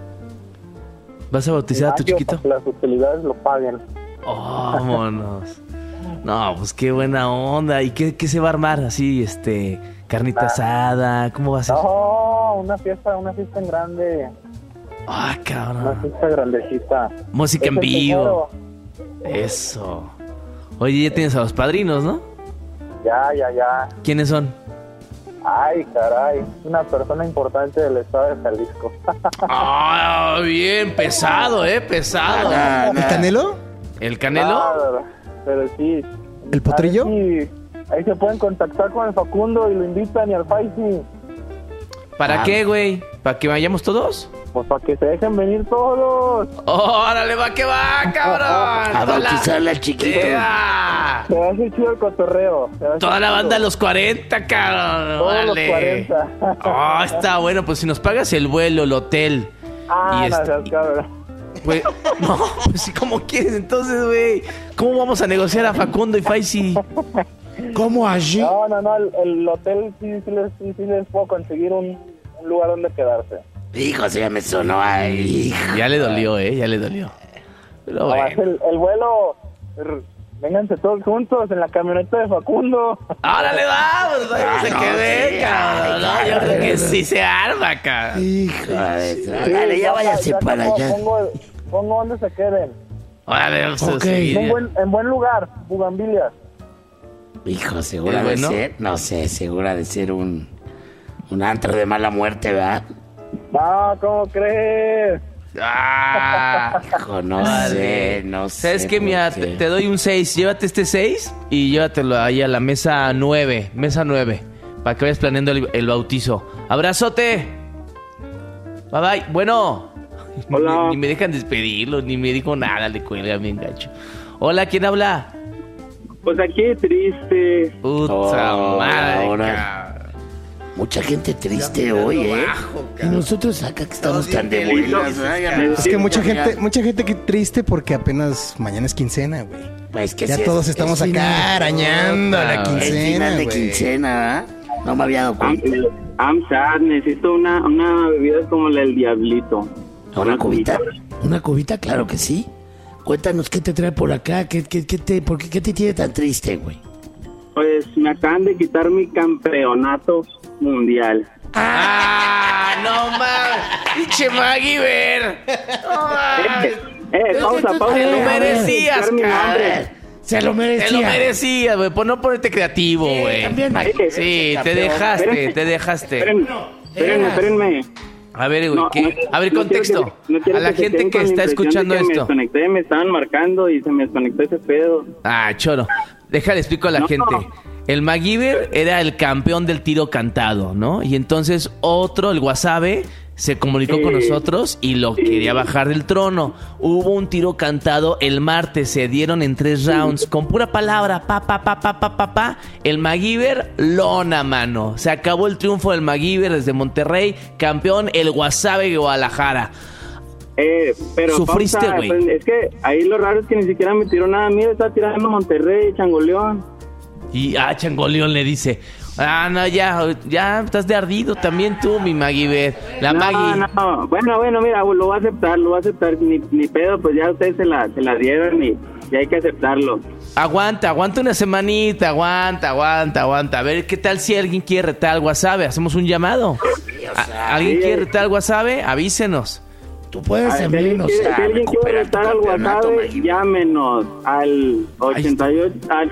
¿Vas a bautizar a tu Mayo, chiquito? para que las utilidades lo paguen. Vámonos. No, pues qué buena onda. ¿Y qué se va a armar? Así, carnita asada. ¿Cómo va a ser? No, una fiesta en grande. Ah, Una cabrón. fiesta grandecita. Música Es en el vivo. primero. Eso. Oye, ya tienes a los padrinos, ¿no? Ya. ¿Quiénes son? Ay, caray. Una persona importante del estado de Jalisco. Ah, bien, pesado, pesado. ¿El Canelo? ¿El Canelo? Ah, pero sí. ¿El Potrillo? A ver si ahí se pueden contactar con el Facundo y lo invitan y al Faisy. ¿Para qué, güey? ¿Para que vayamos todos? Pues para que se dejen venir todos. ¡Órale, va que va, cabrón! A bautizarle al chiquito. ¡Ea! Se va a hacer chido el cotorreo. Se va a hacer Toda la chido. banda a los 40, cabrón. Todos los Órale. 40. Oh, está bueno, pues si nos pagas el vuelo, el hotel. Ah, y no seas cabrón. pues, no, pues si como quieres, entonces, güey. ¿Cómo vamos a negociar a Facundo y Faisy? ¿Cómo allí? No, el hotel sí les puedo conseguir un lugar donde quedarse. Hijo, se ya me sonó ahí. Ya le dolió, ya le dolió. Pero Además, bueno. el vuelo, vénganse todos juntos en la camioneta de Facundo. ¡Órale, vamos! Vamos a no, que sí, venga. No, yo creo que sí se arma, cabrón. Hijo de Sí, dale, ya váyase para allá. Pongo donde se queden. Órale, vamos a Ok. seguir. En buen lugar, Bugambilias. Hijo, segura ¿Es de bueno? ser, no sé, segura de ser un antro de mala muerte, ¿verdad? No, ¿cómo crees? Ah, Hijo, no vale. sé, no sé. ¿Sabes qué? Mira, por qué. te doy un 6. Llévate este 6 y llévatelo ahí a la mesa 9. Mesa 9. Para que vayas planeando el bautizo. ¡Abrazote! Bye bye. Bueno. Hola. Ni me dejan despedirlo, ni me dijo nada, le cuelga bien gacho. Hola, ¿quién habla? Pues aquí triste. Puta Oh, madre, ahora. cabrón. Mucha gente triste hoy, ¿eh? Y nosotros acá que estamos tan de buenas. Es que mucha gente que triste porque apenas mañana es quincena, güey. Pues que Ya sí, todos estamos es acá final. arañando la Es quincena, final de güey. quincena, ¿verdad? No me había dado cuenta. I'm sad, necesito una bebida como la del Diablito. ¿Una cubita? ¿Una cubita? Claro que sí. Cuéntanos qué te trae por acá, ¿por qué te tiene tan triste, güey? Pues me acaban de quitar mi campeonato mundial. ¡Ah! ¡No mames! ¡Pinche MacGyver! ¡No mames! Pausa. Te lo merecías, Quitar mi cabrón. nombre. Se lo merecía. Te lo merecías, güey, por no ponerte creativo, güey. También, Sí, te dejaste. Espérenme. A ver, güey, No, ¿qué? no, A ver, no contexto. quiero que A la se gente queden que con la está impresión escuchando de que esto. Me desconecté, me estaban marcando y se me desconectó ese pedo. Ah, choro. Déjale explico a la No. gente. El MacGyver era el campeón del tiro cantado, ¿no? Y entonces otro, el Wasabe, se comunicó con nosotros y lo quería bajar del trono. Hubo un tiro cantado el martes, se dieron en 3 rounds, con pura palabra, pa. El MacGyver, lona, mano. Se acabó el triunfo del MacGyver desde Monterrey, campeón el Wasabe de Guadalajara. Pero Sufriste, pausa, güey. pues, es que ahí lo raro es que ni siquiera me tiró nada a mí, estaba tirando Monterrey, Changoleón. Y Changoleón le dice, no, ya estás de ardido también tú, mi Maggie. Maggie. No, bueno, mira, lo voy a aceptar, ni pedo, pues ya ustedes se la dieron y hay que aceptarlo. Aguanta una semanita, aguanta. A ver, ¿qué tal si alguien quiere retar al Wasabi? Hacemos un llamado. ¿Alguien quiere retar al Wasabi? Avísenos. Tú puedes Si alguien quiere retar al Wasabi, llámenos al 88, al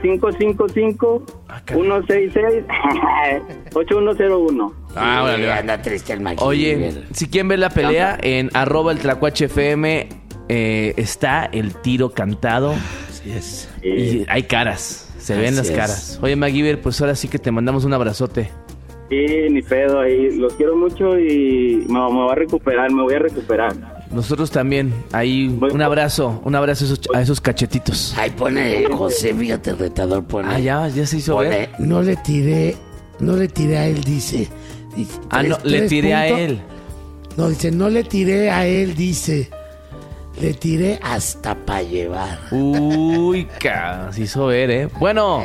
555-166-8101. Órale, anda triste el Maggie. Oye, si quieren ver la pelea, en @elTlacuacheFM está el tiro cantado. Así es. Y hay caras, se ven las Así es. caras. Oye, Maggie, pues ahora sí que te mandamos un abrazote. Sí, ni pedo ahí. Los quiero mucho y me voy a recuperar. Nosotros también. Ahí un abrazo a esos cachetitos. Ahí pone José, fíjate, retador, pone. Ya se hizo ver. No le tiré a él, dice. No, le tiré a él. No, dice, no le tiré a él, dice. Le tiré hasta para llevar. Uy, se hizo ver, Bueno.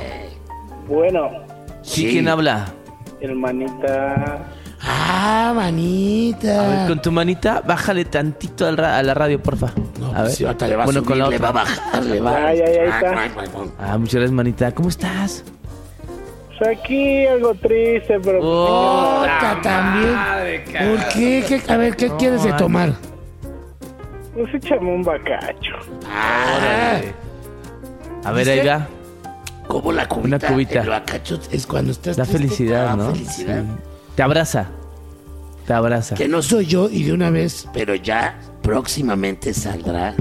¿Sí? ¿Quién habla? El manita. Manita. A ver, con tu manita, bájale tantito a la radio, porfa. No, a ver. si ahorita le va a subir, con la le otra. va a bajar, le va a... Ahí está. Muchas gracias, manita. ¿Cómo estás? Pues aquí algo triste, pero... También. ¿Por qué? A ver, ¿qué quieres de tomar? Pues échame un bacacho. A ver, ahí va. Como la cubita. Una cubita. El bacacho es cuando estás Da triste, felicidad, te da ¿no? felicidad. Sí. Te abraza. Que no soy yo y de una vez, pero ya próximamente saldrá.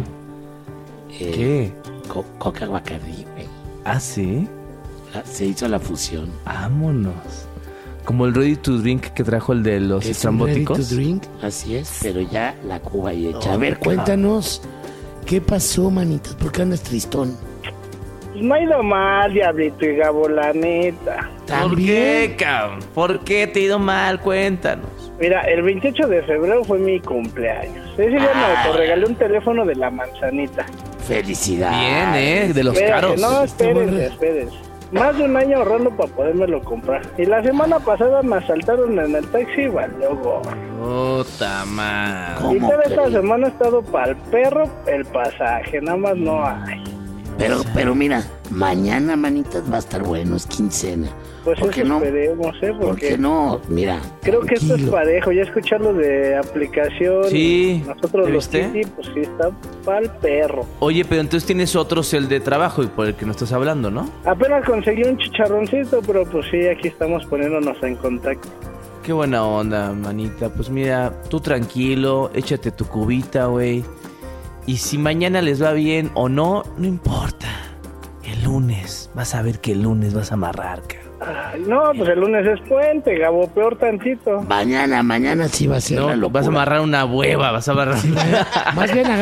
¿Qué? Coca Bacardí, güey. ¿Sí? Se hizo la fusión. Vámonos. Como el Ready to Drink que trajo el de los estrambóticos. Ready to drink, así es, pero ya la cuba y hecha. A ver, cuéntanos, ¿qué pasó, manitas? ¿Por qué andas tristón? Pues no ha ido mal, Diablito y Gabo, la neta. ¿Por qué, cabrón? ¿Por qué te ha ido mal? Cuéntanos. Mira, el 28 de febrero fue mi cumpleaños. Ese día me regalé un teléfono de la manzanita. Felicidades. Bien, de los caros. No, espérense. Más de un año ahorrando para podérmelo comprar. Y la semana pasada me asaltaron en el taxi y valió gorro. Puta madre. Y toda esta semana ha estado para el perro el pasaje, nada más no hay. Pero mira, mañana, manitas, va a estar bueno, es quincena. Pues ¿por eso qué no? esperemos, ¿Por porque qué no? Mira, creo que esto es parejo, ya escucharlo de aplicación. Sí, nosotros ¿te los viste? Kitty, pues sí está para el perro. Oye, pero entonces tienes otro cel de trabajo y por el que no estás hablando, ¿no? Apenas conseguí un chicharroncito, pero pues sí, aquí estamos poniéndonos en contacto. Qué buena onda, manita. Pues mira, tú tranquilo, échate tu cubita, güey. Y si mañana les va bien o no, no importa. El lunes, vas a ver que el lunes vas a amarrar, cabrón. Ay, no, pues el lunes es puente, Gabo, peor tantito. Mañana sí va a ser la locura. Vas a amarrar una hueva, vas a amarrar. Más bien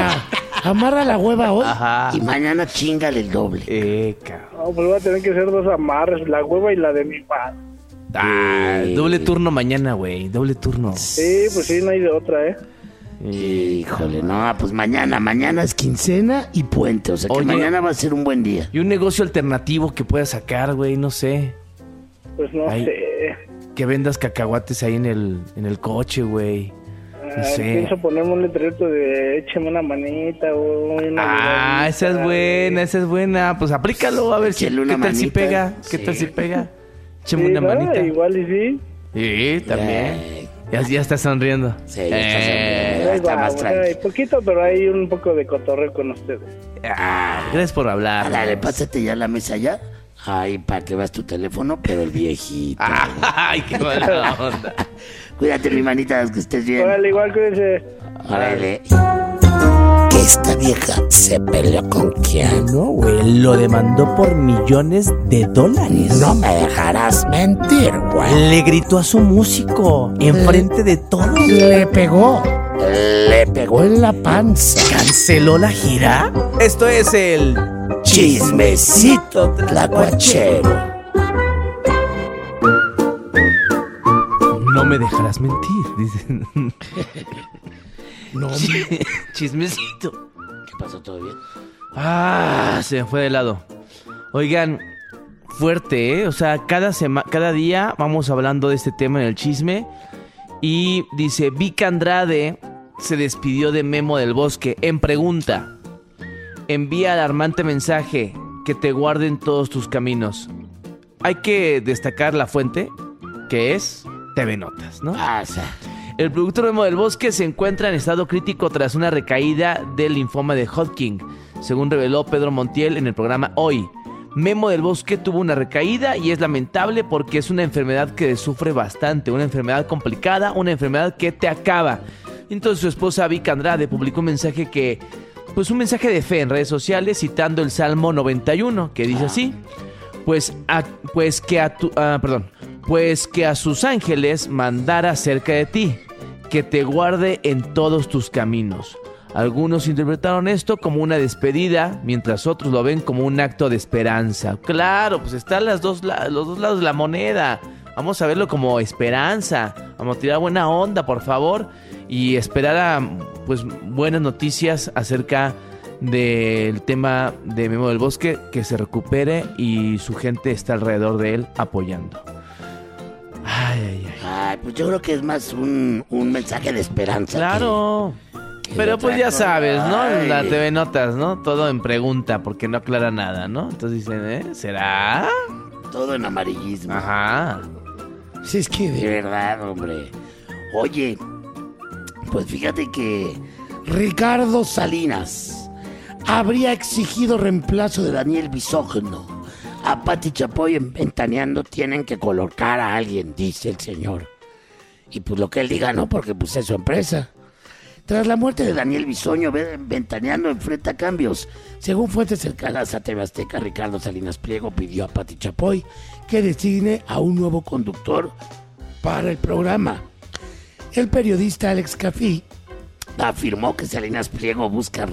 amarra la hueva hoy. Ajá. Y mañana chingale el doble. Cabrón. No, pues voy a tener que hacer dos amarres, la hueva y la de mi padre. Doble turno mañana, güey. Doble turno. Sí, pues sí, no hay de otra, Híjole, no, pues mañana es quincena y puente, o sea que Oye, mañana va a ser un buen día. Y un negocio alternativo que puedas sacar, güey, no sé. Pues no sé. Que vendas cacahuates ahí en el coche, güey. No sé. Pienso ponerme un letrero de écheme una manita o una... Esa es buena. Pues aplícalo, a ver si, Échale una ¿qué tal si manita. pega? ¿Qué Sí. tal si pega? Échame Sí, una ¿no? manita. Igual y sí. Sí, también. Ya está sonriendo. Sí, ya está sonriendo, ya está más tranquilo. Hay poquito, pero hay un poco de cotorreo con ustedes. Gracias por hablar. Dale, pásate ya a la mesa ya. Ay, para que veas tu teléfono, pero el viejito. Ay, qué buena onda. Cuídate, mi manita, que estés bien. Órale, igual cuídense. Órale. Que esta vieja se peleó con Keanu, güey, lo demandó por millones de dólares. No me dejarás mentir, güey. Le gritó a su músico enfrente de todos. Le pegó en la panza. ¿Canceló la gira? Esto es el Chismecito tlacuachero. No me dejarás mentir, dicen. No, Chismecito. ¿Qué pasó? ¿Todo bien? Se me fue de lado. Oigan, fuerte, ¿eh? O sea, cada día vamos hablando de este tema en el chisme. Y dice, Vic Andrade se despidió de Memo del Bosque. En pregunta, envía alarmante mensaje, que te guarden todos tus caminos. Hay que destacar la fuente, que es TV Notas, ¿no? El productor Memo del Bosque se encuentra en estado crítico tras una recaída del linfoma de Hodgkin, según reveló Pedro Montiel en el programa Hoy. Memo del Bosque tuvo una recaída y es lamentable porque es una enfermedad que sufre bastante, una enfermedad complicada, una enfermedad que te acaba. Entonces su esposa Vic Andrade publicó un mensaje un mensaje de fe en redes sociales citando el Salmo 91, que dice así: pues que a sus ángeles mandara cerca de ti, que te guarde en todos tus caminos. Algunos interpretaron esto como una despedida, mientras otros lo ven como un acto de esperanza. Claro, pues están los dos lados de la moneda. Vamos a verlo como esperanza. Vamos a tirar buena onda, por favor, y esperar a buenas noticias acerca del tema de Memo del Bosque, que se recupere y su gente está alrededor de él apoyando. Ay, pues yo creo que es más un mensaje de esperanza. Claro. Pero pues ya sabes, ¿no? La TV Notas, ¿no? Todo en pregunta, porque no aclara nada, ¿no? Entonces dicen, ¿será? Todo en amarillismo. Ajá. Sí, es que de verdad, hombre. Oye, pues fíjate que Ricardo Salinas habría exigido reemplazo de Daniel Bisogno. A Pati Chapoy en Ventaneando tienen que colocar a alguien, dice el señor. Y pues lo que él diga, ¿no? Porque pues es su empresa. Tras la muerte de Daniel Bisoño, Ventaneando enfrenta cambios. Según fuentes cercanas a TV Azteca, Ricardo Salinas Pliego pidió a Pati Chapoy que designe a un nuevo conductor para el programa. El periodista Alex Cafí afirmó que Salinas Pliego busca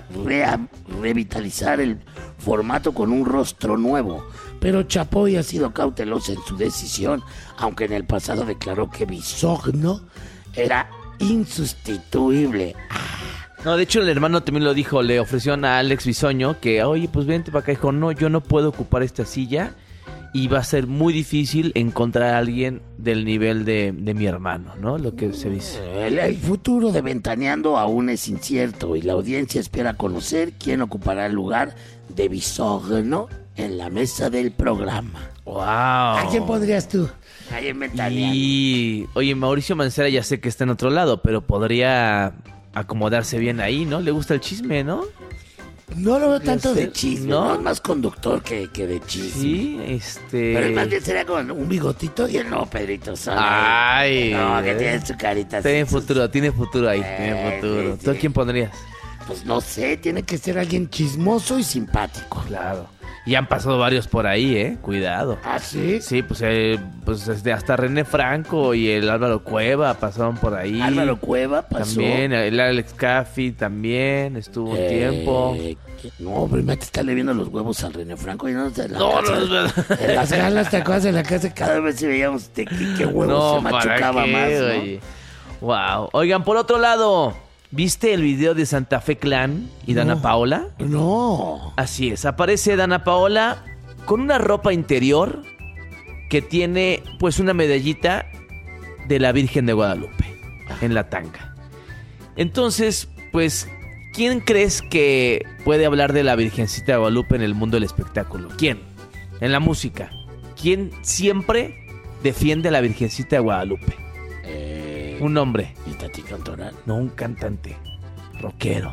revitalizar el formato con un rostro nuevo, pero Chapoy ha sido cauteloso en su decisión, aunque en el pasado declaró que Bisogno era insustituible. No, de hecho el hermano también lo dijo, le ofreció a Alex Bisoño que, oye, pues vente para acá. Dijo, no, yo no puedo ocupar esta silla y va a ser muy difícil encontrar a alguien del nivel de mi hermano, ¿no? Lo que se dice. El futuro de Ventaneando aún es incierto y la audiencia espera conocer quién ocupará el lugar de Bisogno en la mesa del programa. ¡Wow! ¿A quién pondrías tú? Ahí en Ventaneando. Y, oye, Mauricio Mancera ya sé que está en otro lado, pero podría acomodarse bien ahí, ¿no? Le gusta el chisme, ¿no? No lo veo tanto de chisme, ¿no? Es más conductor que de chisme. Sí, Pero más bien sería con un bigotito y el nuevo Pedrito Sola. Ay. No, que tiene su carita así. Tiene futuro ahí, tiene futuro. Sí. ¿Tú a quién pondrías? Pues no sé, tiene que ser alguien chismoso y simpático. Claro. Y han pasado varios por ahí, Cuidado. ¿Ah, sí? Sí, pues hasta René Franco y el Álvaro Cueva pasaron por ahí. Álvaro Cueva pasó. También, el Alex Caffi también estuvo un tiempo. No, primero te está le viendo los huevos al René Franco y no te la No, casa, no. en las galas, ¿te acuerdas de la casa? Cada vez si veíamos qué huevos se machucaba más, ¿no? Oye. Wow. Oigan, por otro lado, ¿viste el video de Santa Fe Clan y Dana Paola? No. Así es, aparece Dana Paola con una ropa interior que tiene pues una medallita de la Virgen de Guadalupe en la tanga. Entonces, pues, ¿quién crees que puede hablar de la Virgencita de Guadalupe en el mundo del espectáculo? ¿Quién? En la música. ¿Quién siempre defiende a la Virgencita de Guadalupe? Un hombre. ¿Y Tati Cantoral? No, un cantante. Rockero.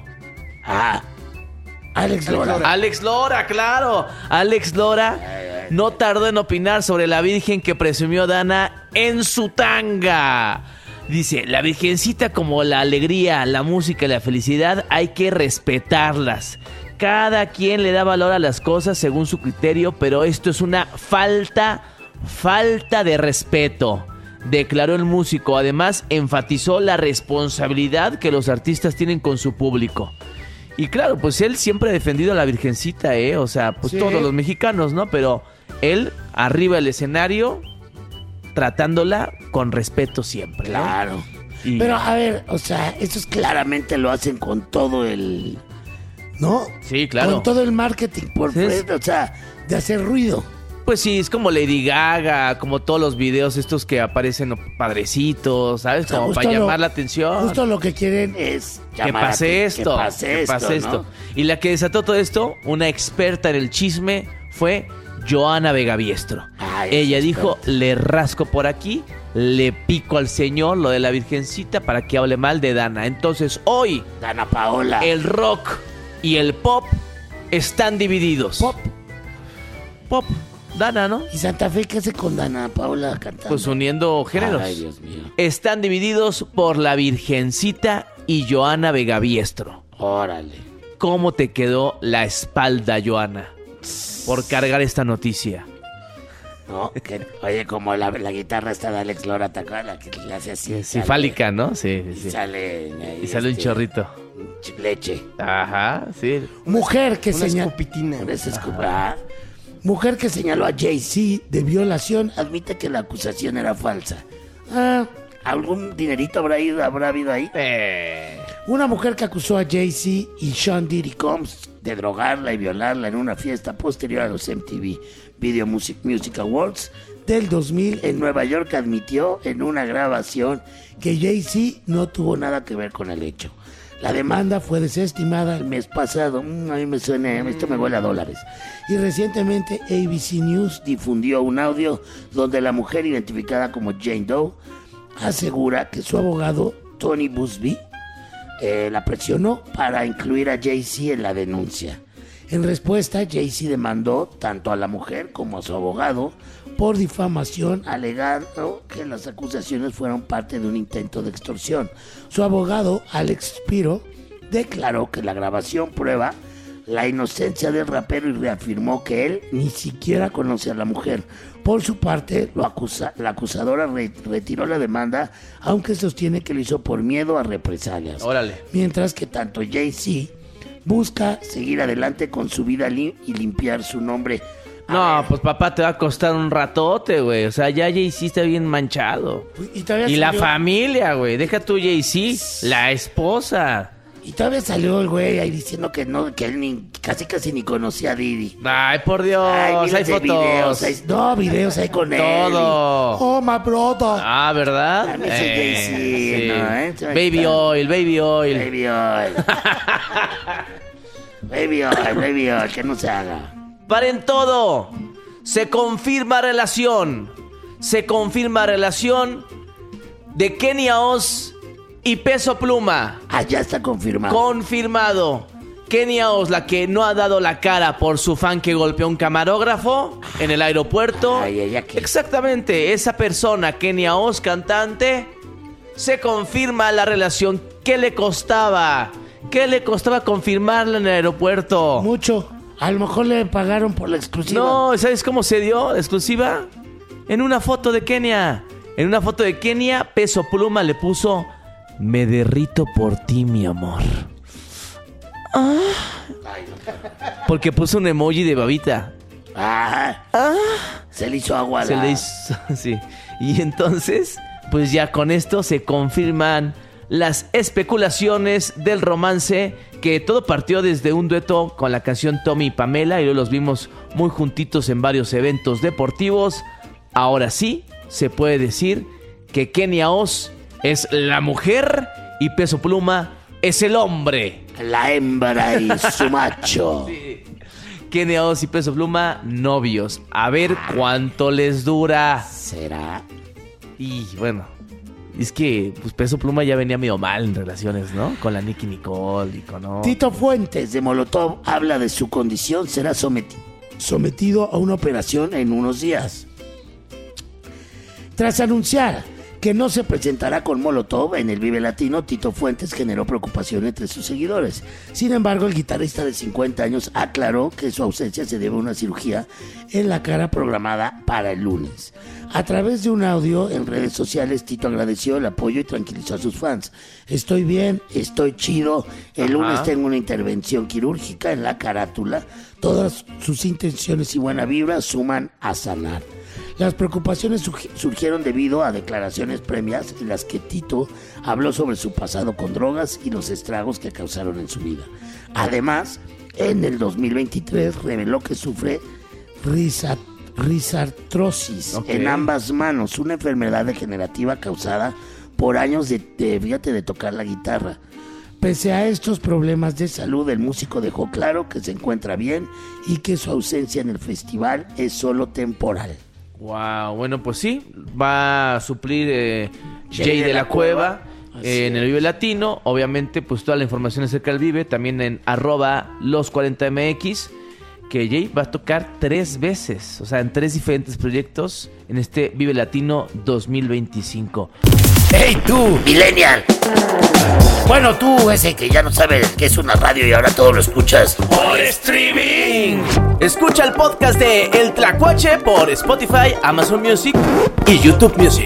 Alex Lora. Alex Lora, claro. Alex Lora no tardó en opinar sobre la Virgen que presumió Dana en su tanga. Dice, la Virgencita, como la alegría, la música y la felicidad, hay que respetarlas. Cada quien le da valor a las cosas según su criterio, pero esto es una falta de respeto, declaró el músico. Además, enfatizó la responsabilidad que los artistas tienen con su público. Y claro, pues él siempre ha defendido a la Virgencita, o sea, pues sí, todos los mexicanos, ¿no? Pero él, arriba del escenario, tratándola con respeto siempre, ¿no? Claro. Pero, a ver, o sea, estos claramente lo hacen con todo el... ¿no? Sí, claro. Con todo el marketing por frente, o sea, de hacer ruido. Pues sí, es como Lady Gaga, como todos los videos estos que aparecen padrecitos, ¿sabes? Como para llamar la atención. Justo lo que quieren es que pase esto. Que pase esto. Y la que desató todo esto, una experta en el chisme, fue Johanna Vegaviestro. Ella dijo, le rasco por aquí, le pico al señor lo de la virgencita para que hable mal de Dana. Entonces hoy, Dana Paola, el rock y el pop están divididos. Pop. Dana, ¿no? ¿Y Santa Fe qué hace con Dana Paola cantando? Pues uniendo géneros. Ay, Dios mío. Están divididos por la Virgencita y Johanna Vegaviestro. Órale. ¿Cómo te quedó la espalda, Johanna, por cargar esta noticia? No, que, oye, como la guitarra esta de Alex Lora, ¿te acuerdas? Que le hace así. Sí, fálica, ¿no? Sí. Y sale un chorrito. Leche. Ajá, sí. Mujer que señaló. escupitina. Mujer que señaló a Jay-Z de violación admite que la acusación era falsa. ¿Algún dinerito habrá habido ahí? Una mujer que acusó a Jay-Z y Sean Diddy Combs de drogarla y violarla en una fiesta posterior a los MTV Video Music Awards del 2000 en Nueva York admitió en una grabación que Jay-Z no tuvo nada que ver con el hecho. La demanda fue desestimada el mes pasado. A mí me suena, esto me huele a dólares. Y recientemente ABC News difundió un audio donde la mujer identificada como Jane Doe asegura que su abogado Tony Busby la presionó para incluir a Jay-Z en la denuncia. En respuesta, Jay-Z demandó tanto a la mujer como a su abogado por difamación, alegando que las acusaciones fueron parte de un intento de extorsión. Su abogado, Alex Spiro, declaró que la grabación prueba la inocencia del rapero y reafirmó que él ni siquiera conoce a la mujer. Por su parte, la acusadora retiró la demanda, aunque sostiene que lo hizo por miedo a represalias. Órale. Mientras que tanto Jay-Z busca seguir adelante con su vida y limpiar su nombre. No, pues papá, te va a costar un ratote, güey. O sea, ya Jay-Z está bien manchado. Y la familia, güey. Deja tú Jay-Z, la esposa. Y todavía salió el güey ahí diciendo que no, que él casi ni conocía a Diddy. Ay, por Dios, hay fotos. Videos hay con él. Todo. Oh, my brother. Ah, ¿verdad? A mí soy Jay-Z, sí. ¿no? Baby oil. Baby oil, que no se haga. Paren todo. Se confirma relación de Kenia Oz y Peso Pluma. Ya está confirmado. Confirmado. Kenia Oz, la que no ha dado la cara por su fan que golpeó a un camarógrafo en el aeropuerto. ¿Ella qué? Exactamente, esa persona, Kenia Oz, cantante, se confirma la relación. ¿Qué le costaba? ¿Qué le costaba confirmarla en el aeropuerto? Mucho. A lo mejor le pagaron por la exclusiva. No, ¿sabes cómo se dio la exclusiva? En una foto de Kenia. En una foto de Kenia, Peso Pluma le puso: me derrito por ti, mi amor. Porque puso un emoji de babita. Se le hizo agua. Se le hizo, sí. Y entonces, pues ya con esto se confirman las especulaciones del romance, que todo partió desde un dueto con la canción Tommy y Pamela, y luego los vimos muy juntitos en varios eventos deportivos. Ahora sí, se puede decir que Kenia Oz es la mujer y Peso Pluma es el hombre. La hembra y su macho. Sí. Kenia Oz y Peso Pluma, novios. A ver cuánto les dura. ¿Será? Y bueno, es que pues Peso Pluma ya venía medio mal en relaciones, ¿no? Con la Nicki Nicole y con... Oh. Tito Fuentes de Molotov habla de su condición. Será sometido a una operación en unos días. Tras anunciar que no se presentará con Molotov en el Vive Latino, Tito Fuentes generó preocupación entre sus seguidores. Sin embargo, el guitarrista de 50 años aclaró que su ausencia se debe a una cirugía en la cara programada para el lunes. A través de un audio en redes sociales, Tito agradeció el apoyo y tranquilizó a sus fans. Estoy bien, estoy chido. El lunes tengo una intervención quirúrgica en la carátula. Todas sus intenciones y buena vibra suman a sanar. Las preocupaciones surgieron debido a declaraciones previas en las que Tito habló sobre su pasado con drogas y los estragos que causaron en su vida. Además, en el 2023 reveló que sufre risartrosis Ok. en ambas manos, una enfermedad degenerativa causada por años de tocar la guitarra. Pese a estos problemas de salud, el músico dejó claro que se encuentra bien y que su ausencia en el festival es solo temporal. Wow, bueno, pues sí, va a suplir Jay de la Cueva en el Vive Latino. Obviamente, pues toda la información acerca del Vive, también en @los40mx, que Jay va a tocar 3 veces, o sea, en 3 diferentes proyectos en este Vive Latino 2025. ¡Hey tú, millennial! Bueno, tú ese que ya no sabe qué es una radio y ahora todo lo escuchas por streaming. Escucha el podcast de El Tlacuache por Spotify, Amazon Music y YouTube Music.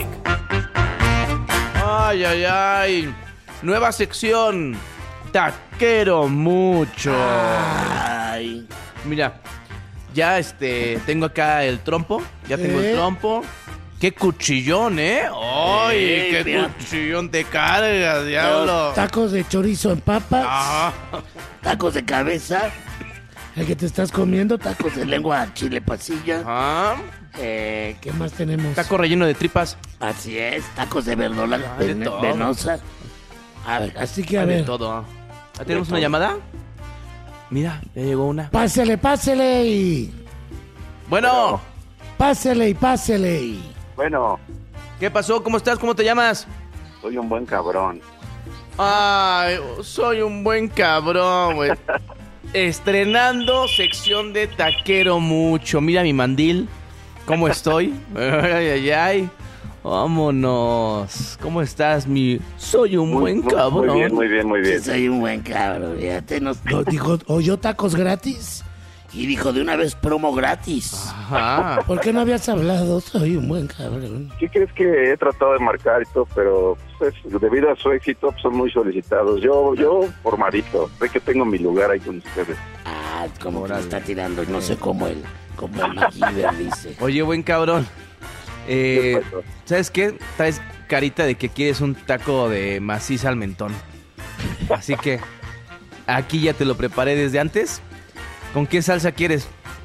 Ay, ay, ay. Nueva sección. Taquero mucho. Ay. Mira, ya tengo acá el trompo. Ya tengo el trompo. ¡Qué cuchillón, ¡Ay, qué mira. cuchillón te cargas, diablo! Tacos de chorizo en papas, Ah. tacos de cabeza, el que te estás comiendo, tacos de lengua chile pasilla. Ajá. ¿Qué más tenemos? Taco relleno de tripas. Así es, tacos de verdola de todo. venosa. A ver, así que a De ver. todo. ¿Ya tenemos una llamada? Mira, ya llegó una. Pásele, pásele y... Bueno, Pásele y pásele y... Bueno, ¿qué pasó? ¿Cómo estás? ¿Cómo te llamas? soy un buen cabrón. Ay, soy un buen cabrón, güey. Estrenando sección de Taquero mucho. Mira mi mandil. ¿Cómo estoy? Ay, ay, ay. Vámonos. ¿Cómo estás, mi? Soy un buen cabrón. Muy bien, muy bien, muy bien. Soy un buen cabrón, fíjate. Dijo, oyó tacos gratis y dijo de una vez promo gratis. Ajá. ¿Por qué no habías hablado? Soy un buen cabrón. ¿Qué crees que he tratado de marcar y todo? Pero pues, debido a su éxito pues, son muy solicitados. Yo formalito, sé que tengo mi lugar ahí con ustedes. Ah, como que le está tirando, no sé cómo el MacGyver dice. Oye, buen cabrón. ¿Qué pasó? ¿Sabes qué? Traes carita de que quieres un taco de maciza al mentón. Así que aquí ya te lo preparé desde antes. ¿Con qué salsa quieres?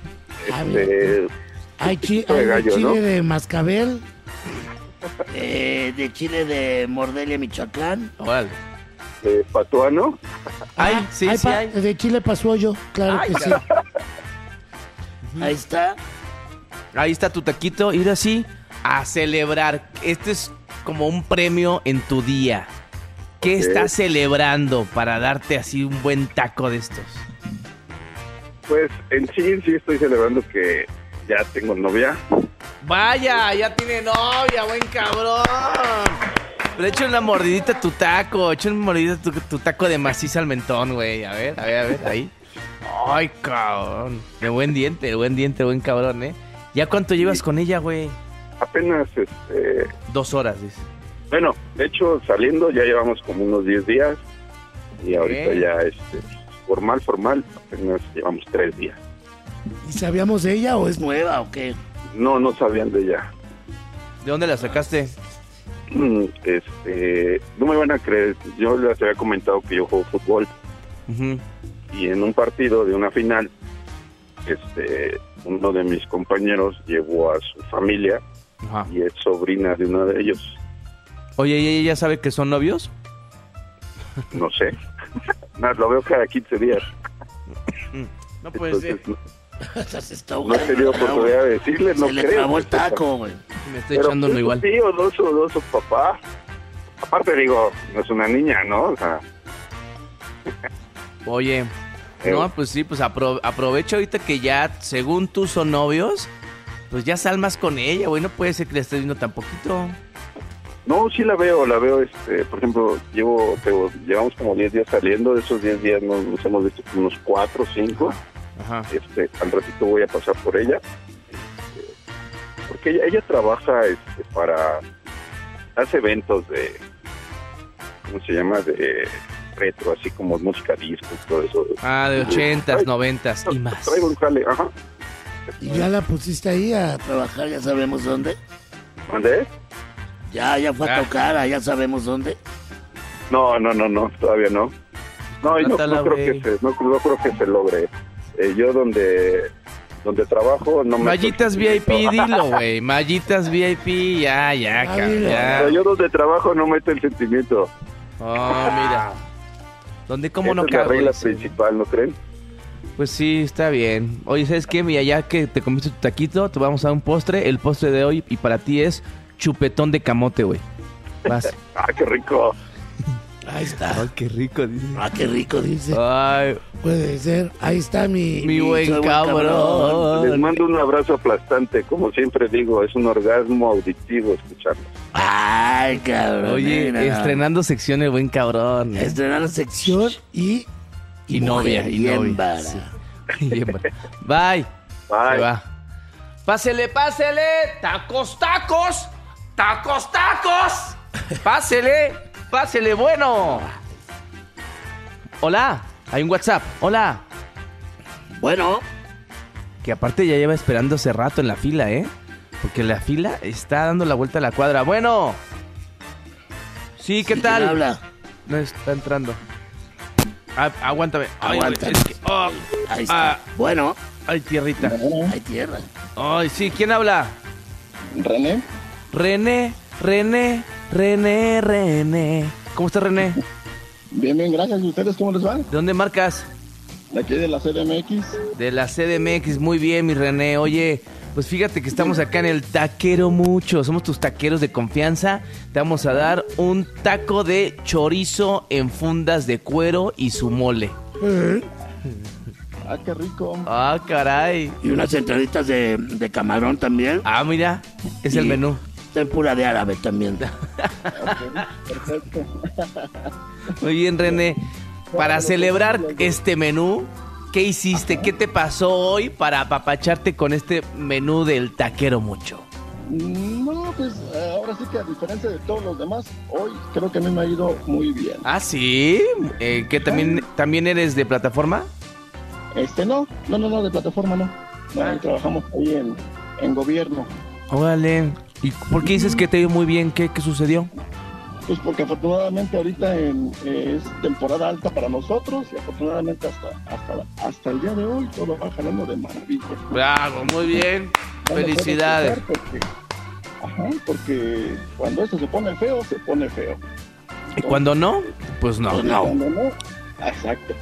Hay poquito de gallo, chile ¿no? de mascabel, de chile de Mordelia, Michoacán. Órale. Patuano. Ay, sí, sí hay. De chile pasuollo, claro Ay, que sí. Ahí está. Ahí está tu taquito. Ir así a celebrar. Este es como un premio en tu día. ¿Qué Ok. estás celebrando para darte así un buen taco de estos? Pues en sí estoy celebrando que ya tengo novia. Vaya, ya tiene novia, buen cabrón. Pero echa una mordidita a tu taco. Echa una mordidita a tu taco de maciza al mentón, güey. A ver, ahí. Ay, cabrón. De buen diente, buen cabrón, ¿eh? ¿Ya cuánto llevas con ella, güey? Apenas, 2 horas, dice. bueno, de hecho saliendo ya llevamos como unos 10 días y ahorita Ok. ya, formal, apenas llevamos 3 días. ¿Y sabíamos de ella o es nueva o qué? No sabían de ella. ¿De dónde la sacaste? No me van a creer, yo les había comentado que yo juego fútbol Ujú. y en un partido de una final, uno de mis compañeros llevó a su familia Ajá. y es sobrina de uno de ellos. Oye, ¿y ella sabe que son novios? No sé, lo veo cada 15 días. No puede ser. Entonces, no he tenido oportunidad de decirle, no Se le creo. trabó el taco, güey. Me estoy Pero echando uno pues, igual. Sí, o su papá. Aparte digo, no es una niña, ¿no? O sea, Oye, no, pues sí, pues aprovecha ahorita que ya, según tú, son novios, pues ya sal más con ella, güey. No puede ser que le estés viendo tan poquito. no, sí la veo, por ejemplo, llevamos como 10 días saliendo, de esos 10 días nos hemos visto como unos 4 o 5. Ajá. Al ratito voy a pasar por ella. Porque ella trabaja hace eventos de, ¿cómo se llama? De retro, así como música disco y todo eso. Ah, de 80s, 90s y más. Traigo un jale, ajá. ¿Y ya la pusiste ahí a trabajar? ¿Ya sabemos dónde? ¿Dónde? Ya fue a tocar, ya sabemos dónde. No, todavía no. No, y no Trátala, creo güey. que se logre. Yo donde donde trabajo no me... Mallitas VIP, dilo, güey. Mallitas VIP, ya, cabrón, ya. Pero yo donde trabajo no meto el sentimiento. Oh, mira. ¿Dónde cómo no Esa es la cabe? regla principal, ¿no creen? Pues sí, está bien. Oye, ¿sabes qué? Mira, ya que te comiste tu taquito, te vamos a dar un postre. El postre de hoy y para ti es chupetón de camote, güey. Vas. ¡Ah, qué rico! Ahí está. Ay, qué rico, dice. Ah, qué rico, dice. Ay, Puede ser. Ahí está mi buen cabrón. Les mando un abrazo aplastante. Como siempre digo, es un orgasmo auditivo escucharlos. Ay, cabrón. Oye, mira. estrenando sección el buen cabrón. Estrenar sección y novia, y novia. hembra. Sí. Y hembra. Bye. Bye. Se va. Pásele. Tacos. Pásele, bueno. Hola, hay un WhatsApp. Hola. Bueno, Que aparte ya lleva esperando hace rato en la fila, ¿eh? Porque la fila está dando la vuelta a la cuadra. Bueno. Sí, ¿qué tal? ¿quién habla? No está entrando. Aguántame. Ay, Aguántame. es que- Ahí está. Bueno, ay, tierrita. hay tierra. Ay, sí, ¿quién habla? René, René. ¿Cómo está René? bien, gracias. ¿Y ustedes cómo les va? ¿De dónde marcas? De aquí de la CDMX. De la CDMX, muy bien, mi René. Oye, pues fíjate que estamos acá en el Taquero Mucho. Somos tus taqueros de confianza. Te vamos a dar un taco de chorizo en fundas de cuero y su mole. Ah, qué rico. Ah, caray. Y unas entraditas de camarón también. Ah, mira, es el Y menú. Tempura de árabe también. Perfecto. Muy bien, René. Para celebrar este menú, ¿qué hiciste? ¿Qué te pasó hoy para apapacharte con este menú del Taquero Mucho? No, pues ahora sí que a diferencia de todos los demás, hoy creo que a mí me ha ido muy bien. Ah, ¿sí? ¿Que también eres de plataforma? No, de plataforma no. No, ahí trabajamos ahí en gobierno. Órale. ¿Y por qué dices que te ha ido muy bien? ¿Qué sucedió? Pues porque afortunadamente ahorita es temporada alta para nosotros y afortunadamente hasta el día de hoy todo va jalando de maravilla. Bravo, muy bien. No me puedo Felicidades. quejar porque cuando esto se pone feo. ¿Y cuando no? Pues no. Pues no. Cuando no, exacto.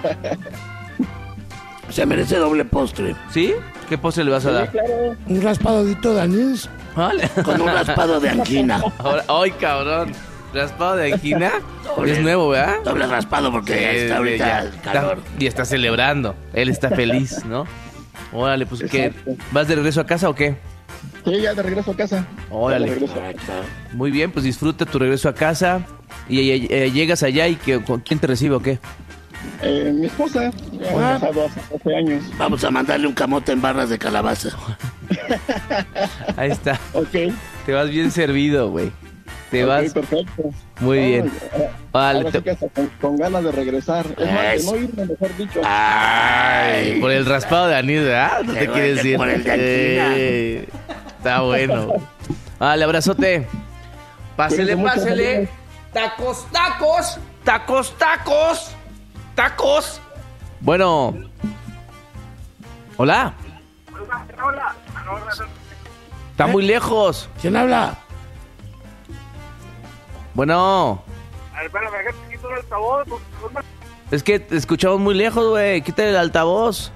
Se merece doble postre. ¿Sí? ¿Qué postre le vas a Sí, dar? claro. Un raspadito de anís Vale. con un raspado de angina. Ahora, ¡ay, cabrón! ¿Raspado de angina? Es nuevo, ¿verdad? Doble raspado porque está ahorita ya, el calor. y está celebrando. Él está feliz, ¿no? Órale, pues ¿qué? Exacto. ¿Vas de regreso a casa o qué? Sí, ya de regreso a casa. Órale. Ya de regreso. Muy bien, pues disfruta tu regreso a casa. Y llegas allá y ¿con quién te recibe o qué? Mi esposa, ya hemos casado hace 12 años. Vamos a mandarle un camote en barras de calabaza. Ahí está. Ok. Te vas bien servido, güey. Te Ok, vas perfecto. muy bien. Vale, Ahora sí que hasta con ganas de regresar. Es más, de Eso. no irme, mejor dicho. Ay, por el raspado de anís, ¿verdad? No te Pero quieres es que ir. por el de angina. Está bueno. Vale, abrazote. Pásele, Cuídense mucho, pásele. amigos. Tacos. Bueno. Hola. Está muy lejos. ¿quién habla? Bueno. Es que te escuchamos muy lejos, güey. Quítale el altavoz.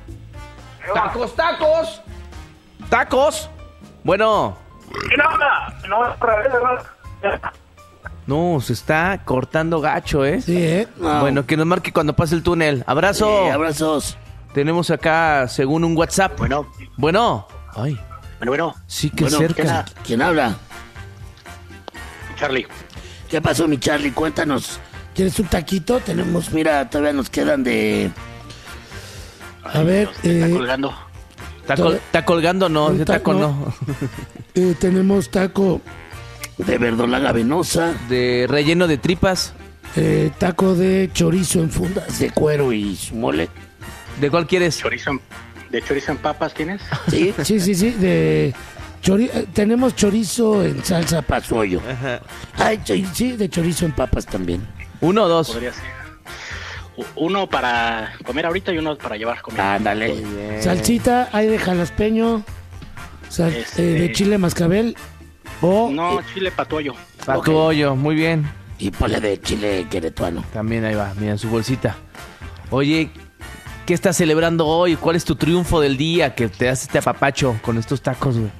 Tacos. Bueno. ¿Quién habla? No, otra vez, ¿verdad? No, se está cortando gacho, ¿eh? Sí, ¿eh? No. Bueno, que nos marque cuando pase el túnel. Abrazo. Abrazos. Tenemos acá, según un WhatsApp. Bueno. Ay, Bueno, sí que Bueno, cerca. ¿quién habla? Charlie. ¿Qué pasó, mi Charlie? Cuéntanos. ¿Quieres un taquito? Tenemos, mira, todavía nos quedan de... A ver, Está colgando. Está colgando, no. Un Ese taco no. tenemos taco de verdolaga venosa, De relleno de tripas. taco de chorizo en fundas de cuero y su mole. ¿De cuál quieres? ¿De chorizo en papas tienes? Sí, de tenemos chorizo en salsa pasoyo. Ay, sí, de chorizo en papas también. 1 o 2. Podría ser. Uno para comer ahorita y uno para llevar comida. Ándale. Salsita, hay de jalapeño, de chile mascabel o... No, chile patuoyo. Patuoyo, muy bien. Y ponle de chile queretuano. También ahí va, mira, en su bolsita. Oye, ¿qué estás celebrando hoy? ¿Cuál es tu triunfo del día que te hace este apapacho con estos tacos, güey?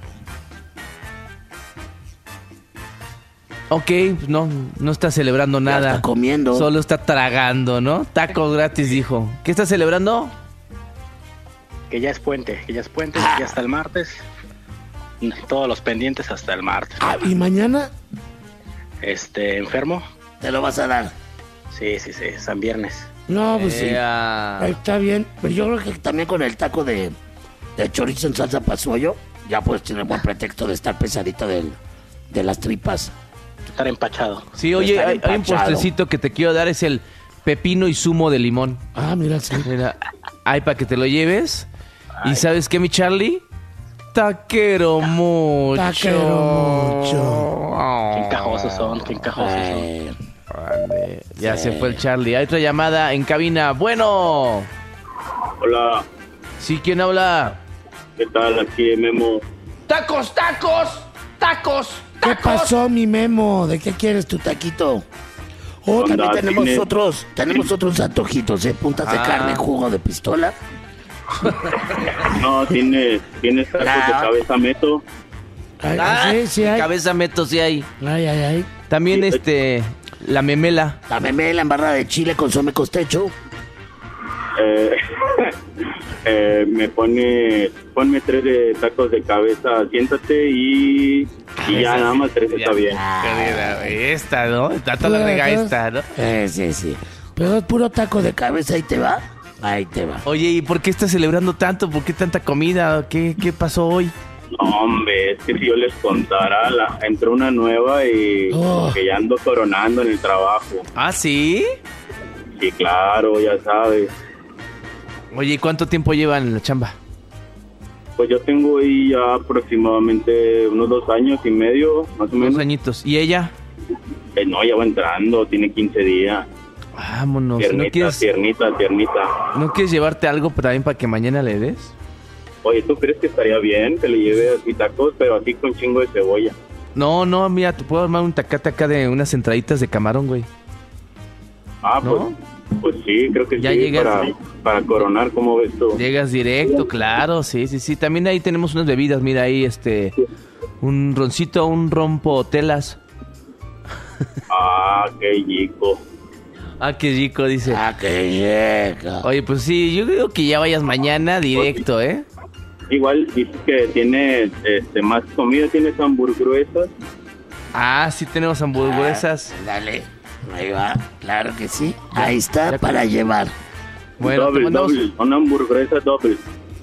Ok, pues no está celebrando nada. Está comiendo. Solo está tragando, ¿no? Tacos gratis, dijo. ¿Qué está celebrando? Que ya es puente, ya hasta el martes. Todos los pendientes hasta el martes. ¿Y mañana? Enfermo. ¿Te lo vas a dar? Sí, San Viernes. No, pues sí. Está bien. Pero yo creo que también con el taco de chorizo en salsa pasuello, ya puedes tener buen pretexto de estar pesadito de las tripas. Estar empachado. Sí, oye, hay un postrecito que te quiero dar, es el pepino y zumo de limón. Mira, sí. Mira, hay para que te lo lleves. ¿Y sabes qué, mi Charlie? Taquero mucho. Qué encajosos son. Vale, ya se fue el Charlie. Hay otra llamada en cabina. Bueno. Hola. Sí, ¿quién habla? ¿Qué tal? Aquí Memo. ¡Tacos! ¿Qué pasó, mi Memo? ¿De qué quieres tu taquito? También tenemos otros antojitos, puntas de carne, jugo de pistola. No, tienes tacos de cabeza meto. Sí hay. Cabeza meto, sí hay. Ay. También la memela. La memela embarrada de chile, consome costecho. Ponme 3 de tacos de cabeza, siéntate y ya nada más 3 está bien. Esta, ¿no? Tanto la rega esta, ¿no? Sí. Pero es puro taco de cabeza, ahí te va. Oye, ¿y por qué estás celebrando tanto? ¿Por qué tanta comida? ¿Qué pasó hoy? No, hombre, es que si yo les contara, entró una nueva y que ya ando coronando en el trabajo. ¿Ah, sí? Sí, claro, ya sabes. Oye, ¿y cuánto tiempo llevan en la chamba? Pues yo tengo ahí ya aproximadamente unos 2 años y medio, más o menos. 2 añitos. ¿Y ella? No, ya va entrando, tiene 15 días. Vámonos. Tiernita. ¿No quieres llevarte algo también para que mañana le des? Oye, ¿tú crees que estaría bien que le lleve así tacos, pero así con chingo de cebolla? No, mira, te puedo armar un tacate acá de unas entraditas de camarón, güey. ¿No? Pues sí, creo que ya sí, llegas, para coronar, ¿cómo ves tú? Llegas directo, claro, sí. También ahí tenemos unas bebidas, mira ahí, un roncito, un rompotelas. Qué rico. Qué rico, dice. Qué rico. Oye, pues sí, yo creo que ya vayas mañana directo, ¿eh? Igual dices que tiene más comida, ¿tienes hamburguesas? Sí tenemos hamburguesas. Dale. Ahí va, claro que sí. Ahí está para llevar. Bueno, doble, una hamburguesa doble.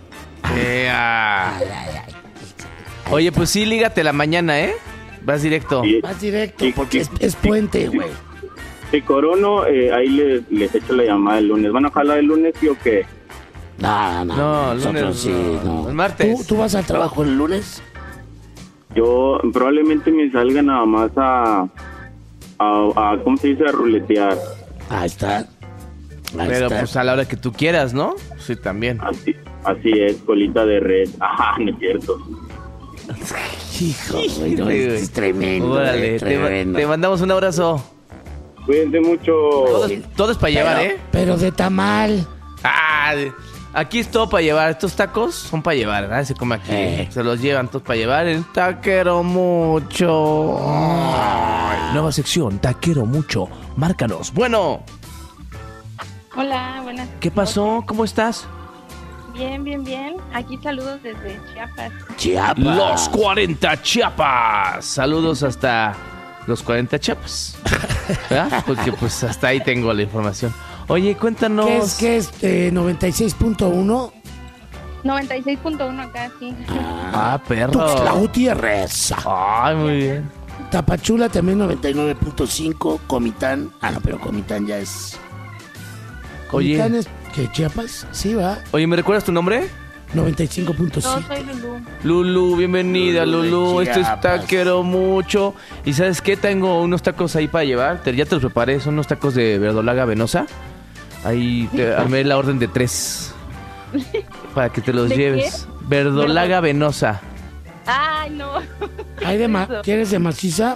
Oye, pues sí, lígate la mañana, ¿eh? Vas directo. Sí. Vas directo porque es puente, güey. Si corono, ahí les echo la llamada el lunes. ¿Van a jalar el lunes, sí o qué? No, el lunes sí, no. El martes. ¿Tú vas al trabajo el lunes? Yo probablemente me salga nada más a ¿cómo se dice? A ruletear. Ahí está. Pero pues a la hora que tú quieras, ¿no? Sí, también. Así es, colita de red. No es cierto. Hijo, güey, es tremendo. Órale, tremendo. Te mandamos un abrazo. Cuídense mucho. Todo es para llevar, ¿eh? Pero de tamal. Aquí es todo para llevar. Estos tacos son para llevar, ¿verdad? Se come aquí. Se los llevan todos para llevar. El taquero mucho. Nueva sección, taquero mucho. Márcanos. Bueno. Hola, buenas. ¿Qué pasó? ¿Cómo estás? Bien. Aquí saludos desde Chiapas. Los 40 Chiapas. Saludos hasta los 40 Chiapas. ¿Verdad? Porque pues hasta ahí tengo la información. Oye, cuéntanos. ¿Qué es 96.1? 96.1 acá, sí. Perro. Tuxtla Gutiérrez. Muy bien. Tapachula también 99.5. Comitán. Pero Comitán ya es... ¿Comitán es que Chiapas? Sí, va. Oye, ¿me recuerdas tu nombre? 95.5. Yo soy Lulú. Lulú, bienvenida, Lulú. Esto es taquero mucho. ¿Y sabes qué? Tengo unos tacos ahí para llevar. Ya te los preparé. Son unos tacos de verdolaga venosa. Ahí te armé la orden de 3 para que te los ¿De lleves. Verdolaga venosa. Ay, no. ¿Quieres de maciza?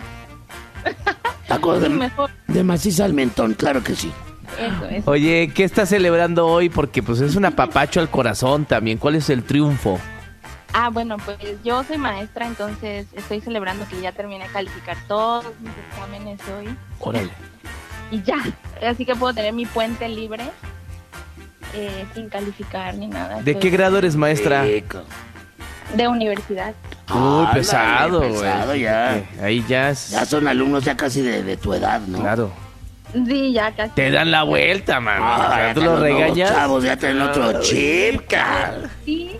Tacos Mejor. de maciza al mentón, claro que sí. Eso. Oye, ¿qué estás celebrando hoy? Porque pues es un apapacho al corazón también. ¿Cuál es el triunfo? Ah, bueno, pues yo soy maestra, entonces estoy celebrando que ya terminé de calificar todos mis exámenes hoy. Órale. Y ya, así que puedo tener mi puente libre sin calificar ni nada. ¿De qué grado eres maestra? De universidad. Muy pesado, güey. Pesado ya. Ahí ya es... Ya son alumnos ya casi de tu edad, ¿no? Claro. Sí, ya casi. Te dan la vuelta, man. O sea, tú los regañas. Chavos, ya tienen otro chip, cara. Sí.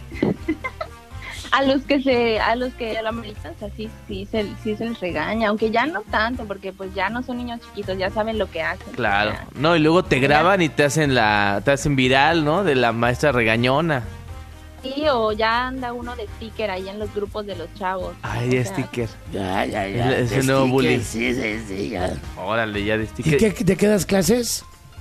a los que lo ameritan, o sea, sí se les regaña, aunque ya no tanto, porque pues ya no son niños chiquitos, ya saben lo que hacen. Claro. Ya. No, y luego te graban y te hacen viral, ¿no? De la maestra regañona. Sí, o ya anda uno de sticker ahí en los grupos de los chavos. Ay, O de sea, sticker. Ya. Ese nuevo bullying. Sí, ya. Órale, ya de ¿Y sticker. de qué das clases?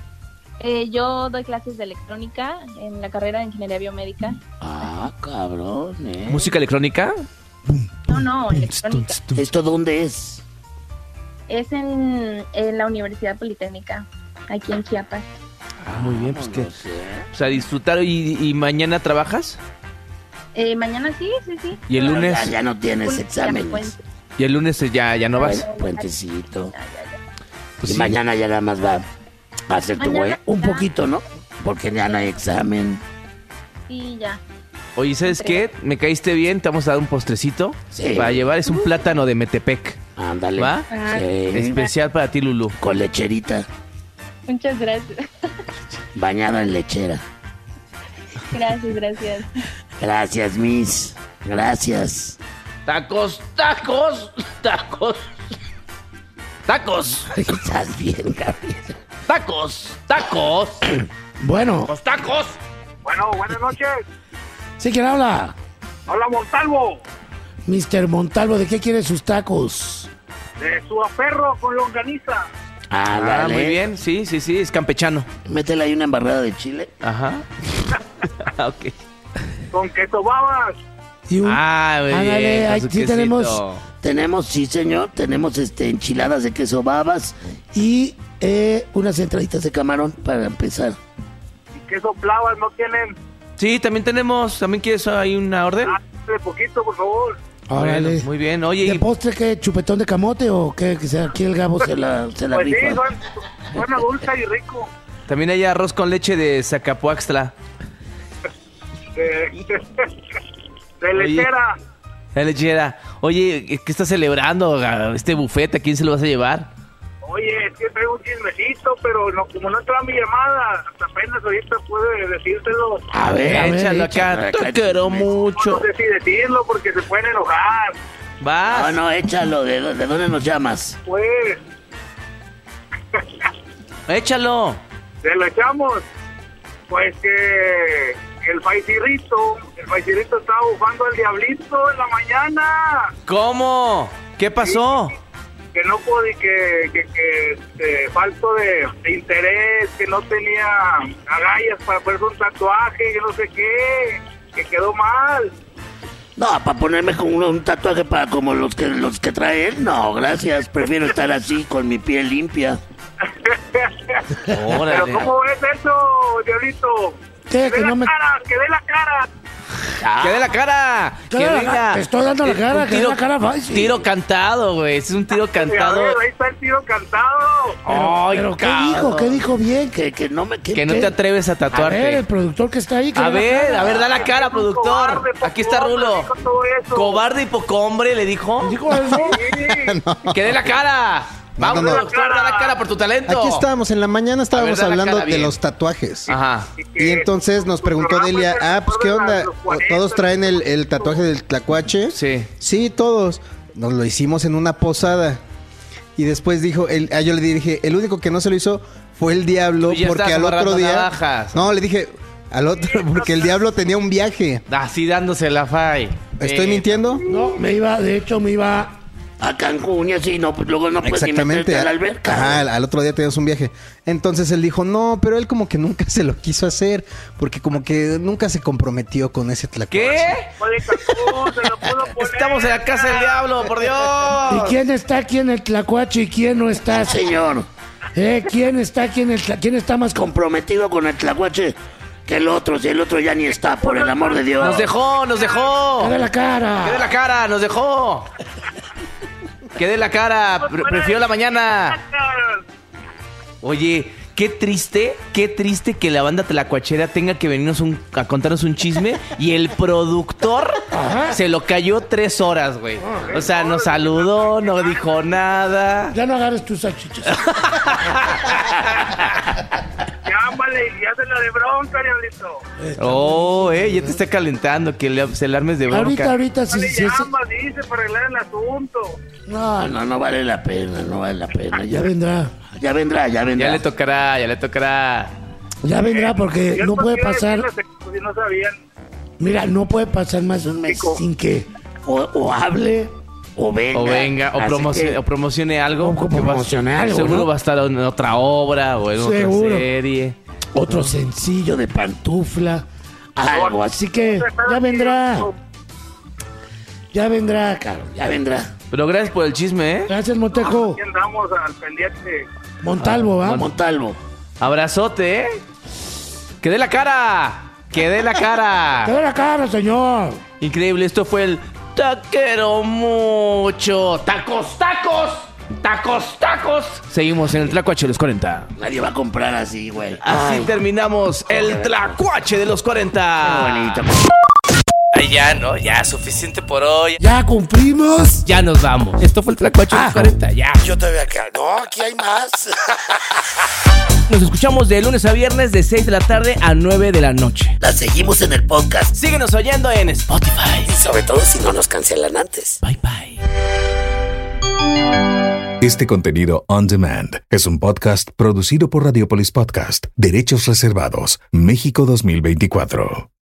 yo doy clases de electrónica en la carrera de ingeniería biomédica. Ah, cabrón, ¿Música electrónica? No, electrónica. ¿Esto dónde es? Es en la Universidad Politécnica, aquí en Chiapas. Ah, muy bien, pues que... No sé. O sea, disfrutar y mañana trabajas. Mañana sí. Y el lunes... Ya no tienes exámenes. Puente. Y el lunes ya no vas. Puentecito. Ya. Pues Y sí. mañana ya nada más va a hacer tu Mañana güey. Un ya. poquito, ¿no? Porque ya no hay examen. Sí, ya. Oye, ¿sabes qué? Me caíste bien, te vamos a dar un postrecito. Sí. Para llevar, es un plátano de Metepec. Ándale. ¿Va? Ah, Sí. Especial para ti, Lulú. Con lecherita. Muchas gracias. Bañada en lechera. Gracias. Gracias, Miss. Gracias. Tacos. Estás bien, Gabriel. Tacos. Bueno. Los tacos. Bueno, buenas noches. ¿Sí quién habla? Hola, Montalvo. Mr. Montalvo, ¿de qué quiere sus tacos? De su aferro con longaniza. Ah, Ah, dale. muy bien. Sí, es campechano. Métele ahí una embarrada de chile. Ajá. Ok. Con queso babas. Y un... Ah, muy Ándale, bien. con ahí su sí quesito. tenemos, sí señor, tenemos enchiladas de queso babas y unas entraditas de camarón para empezar. Y queso plavas no tienen. Sí, también tenemos. ¿También quieres ahí una orden? De poquito, por favor. Órale. Bueno, muy bien. Oye, ¿De postre qué? ¿Chupetón de camote o qué? Que sea, aquí el Gabo se la Pues sí, rifa. suena dulce y rico. también hay arroz con leche de Zacapuaxtla. De lechera. La lechera. Oye, ¿qué estás celebrando? Este bufete, ¿a quién se lo vas a llevar? Oye, es que traigo un chismecito, pero no, como no entraba mi llamada, hasta apenas ahorita puede decírtelo. A ver, Échalo acá. Te quiero mucho. No sé si decirlo porque se pueden enojar. Vas. No, échalo. ¿De dónde nos llamas? Pues, Échalo. se lo echamos. Pues que el faicirrito estaba bufando al diablito en la mañana. ¿Cómo? ¿Qué pasó? Que no podía, que falto de interés, que no tenía agallas para ponerse un tatuaje, que no sé qué, que quedó mal. No, para ponerme con un tatuaje para como los que trae él. No, gracias. Prefiero estar así con mi piel limpia. Órale. Pero ¿cómo ves eso, diablito? ¿Qué? Que Que dé no la me... cara, que dé la cara. ¡Que dé la cara! ¿Qué ¡Que da la venga! cara? Te estoy dando la cara, Un que dé la cara, vai, sí. Tiro cantado, güey. Es un tiro A cantado. ver, ahí está el tiro cantado. Ay, Pero ¿qué cabrón. dijo? ¿Qué dijo bien? Que no me... Que no te atreves a A ver, tatuarte. el productor que está ahí. Que A dé la ver, cara. da la cara, Es un productor. cobarde, poco Aquí está hombre, Rulo. dijo todo eso. Cobarde y poco hombre, le dijo. ¿Dijo eso? Sí. ¡Que dé la cara! Vamos, no. productor, da la cara por tu talento. Aquí estábamos, en la mañana estábamos da la hablando cara de bien. los tatuajes. Ajá. Y entonces nos preguntó Delia, pues ¿qué onda? ¿Todos traen el tatuaje del tlacuache? Sí. Sí, todos. Nos lo hicimos en una posada. Y después dijo, yo le dije, el único que no se lo hizo fue el diablo, Tú ya porque estás al otro amarrando día... navajas. No, le dije, al otro, porque el diablo tenía un viaje. Así dándose la fay. ¿Estoy mintiendo? No, de hecho me iba a Cancún y así, no, pues luego no puedes ni Exactamente. meterte a la alberca. Ajá, al otro día teníamos un viaje. Entonces él dijo, no, pero él como que nunca se lo quiso hacer, porque como que nunca se comprometió con ese tlacuache. ¿Qué? Oye, Cancún, se lo puedo poner. Estamos en la casa del diablo, por Dios. ¿Y quién está aquí en el tlacuache y quién no está, señor? ¿Quién está aquí quién está más comprometido con el tlacuache que el otro? Si el otro ya ni está, por el amor de Dios. Nos dejó. ¡Que dé la cara! ¡Que dé la cara! ¡Nos dejó! ¡Que dé la cara! Prefiero la mañana. Oye, qué triste que la banda tlacuachera tenga que venirnos a contarnos un chisme y el productor se lo cayó 3 horas, güey. O sea, nos saludó, no dijo nada. Ya no agarres tus salchichas. Llámale y hazla de bronca, diablito. Oh, ya te está calentando, que se le armes de bronca. Ahorita sí. Llama, dice, para arreglar el asunto. No vale la pena, no vale la pena. Ya vendrá. Ya le tocará. Ya vendrá porque no puede pasar. Si no sabían. Mira, no puede pasar más de un mes sin que o hable o venga. O promocione algo. Promocione algo, seguro ¿no? va a estar en otra obra o en otra serie. Otro sencillo de pantufla. Algo, así que ya vendrá. Ya vendrá, Caro, ya vendrá. Pero gracias por el chisme, ¿eh? Gracias, Montejo. Aquí andamos al pendiente. Montalvo, ¿va? Montalvo. Abrazote, ¿eh? ¡Que dé la cara! ¡Que dé la cara! ¡Que dé la cara, señor! Increíble, esto fue el Taquero Mucho. ¡Tacos! Seguimos en el Tlacuache de los 40. Nadie va a comprar así, güey. Así terminamos el Tlacuache de los 40. Qué bonito. Ay, ya, suficiente por hoy. ¿Ya cumplimos? Ya nos vamos. Esto fue el Tlacuache de los 40, ya. Yo te voy a quedar. No, aquí hay más. Nos escuchamos de lunes a viernes de 6 de la tarde a 9 de la noche. La seguimos en el podcast. Síguenos oyendo en Spotify. Y sobre todo si no nos cancelan antes. Bye, bye. Este contenido on demand es un podcast producido por Radiopolis Podcast, Derechos Reservados, México 2024.